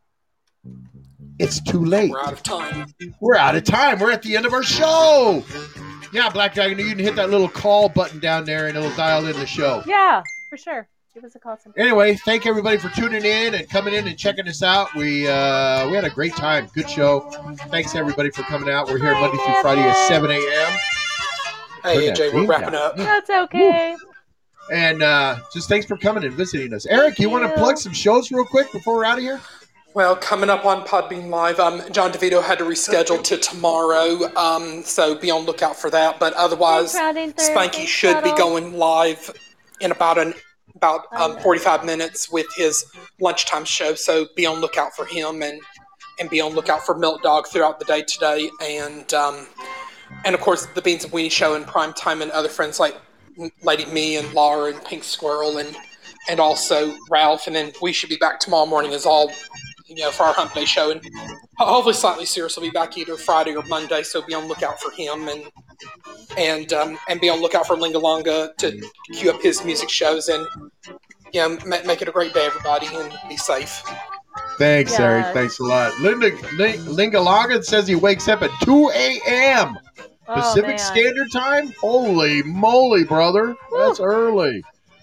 it's too late. We're out of time. We're out of time. We're at the end of our show. Yeah, Black Dragon, you can hit that little call button down there and it'll dial in the show. Yeah, for sure. Give us a call sometime. Anyway, thank everybody for tuning in and coming in and checking us out. We uh, we had a great time. Good show. Thanks everybody for coming out. We're here Hi, Monday through Friday at Evan. seven a.m. Hey, Turn A that J, we're theme wrapping down. up. That's okay. And uh, just thanks for coming and visiting us. Eric, you want to you. plug some shows real quick before we're out of here? Well, coming up on Podbean Live, um, John DeVito had to reschedule to tomorrow, um, so be on lookout for that. But otherwise, Thanks, Rounding Third. Spanky Thanks, should be Tuttle. going live in about an about I um, know. forty-five minutes with his lunchtime show. So be on lookout for him and and be on lookout for Milk Dog throughout the day today. And um, and of course the Beans and Weenie show in prime time and other friends like Lady Me and Laura and Pink Squirrel and and also Ralph. And then we should be back tomorrow morning as all. You know, for our Hump Day show, and hopefully Slightly Serious will be back either Friday or Monday, so be on lookout for him, and and um, and be on lookout for Lingalonga to queue up his music shows, and you know, ma- make it a great day, everybody, and be safe. Thanks, Yes. Eric. Thanks a lot. Linda Ling- Lingalaga says he wakes up at two a.m. Oh, Pacific man. Standard Time? Holy moly, brother. That's early.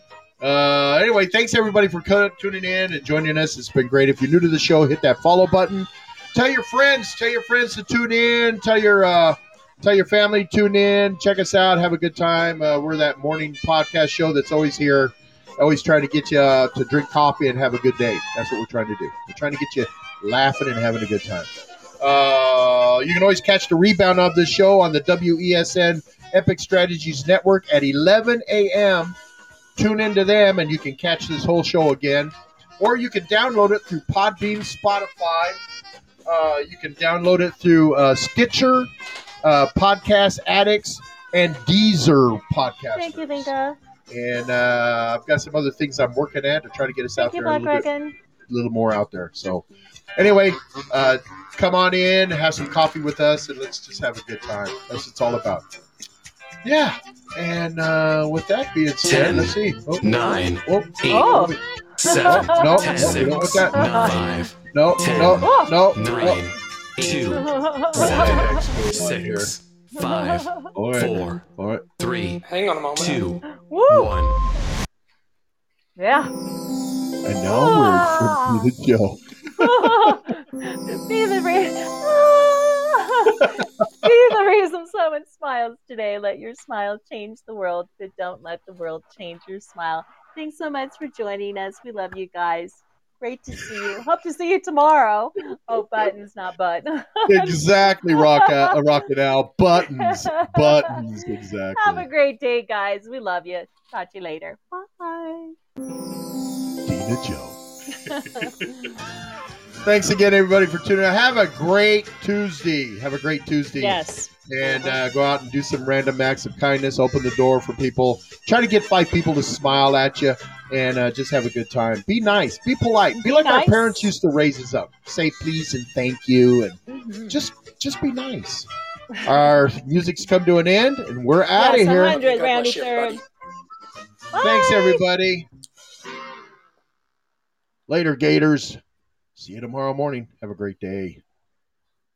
Uh, anyway, thanks everybody for co- tuning in and joining us. It's been great. If you're new to the show, hit that follow button. Tell your friends, tell your friends to tune in. Tell your uh, tell your family to tune in. Check us out. Have a good time. Uh, we're that morning podcast show that's always here, always trying to get you uh, to drink coffee and have a good day. That's what we're trying to do. We're trying to get you laughing and having a good time. Uh, you can always catch the rebound of this show on the W E S N Epic Strategies Network at eleven a.m. Tune into them, and you can catch this whole show again. Or you can download it through Podbean, Spotify. Uh, you can download it through uh, Stitcher, uh, Podcast Addicts, and Deezer Podcasters. Thank you, Vinka. And uh, I've got some other things I'm working at to try to get us out Thank you, there a Black little bit, Dragon. little more out there. So anyway, uh, come on in, have some coffee with us, and let's just have a good time. That's what it's all about. Yeah. And uh, with that being said, Ten, let's see. Oh, nine, oh, eight, Oh. seven, no, no, ten, we don't want that. five, No, ten, no, Oh. no, nine, two, no. six, five, All right. four, All right. three, Hang on a moment. two, Woo! one. Yeah. And now we're from the Joe. Be the reason. Be the reason someone smiles today. Let your smile change the world, but don't let the world change your smile. Thanks so much for joining us. We love you guys. Great to see you. Hope to see you tomorrow. Oh, buttons, not butt. Exactly, rock out, uh, rocking out buttons, buttons. Exactly. Have a great day, guys. We love you. Talk to you later. Bye. Dina Joe. Thanks again, everybody, for tuning in. Have a great Tuesday. Have a great Tuesday. Yes. And uh, go out and do some random acts of kindness. Open the door for people. Try to get five people to smile at you and uh, just have a good time. Be nice. Be polite. Be like our nice. parents used to raise us up. Say please and thank you, and Mm-hmm. just just be nice. Our music's come to an end, and we're out of Yes, here. one hundred, God Roundy bless you, Third. everybody. Thanks, Bye. everybody. Later, Gators. See you tomorrow morning. Have a great day.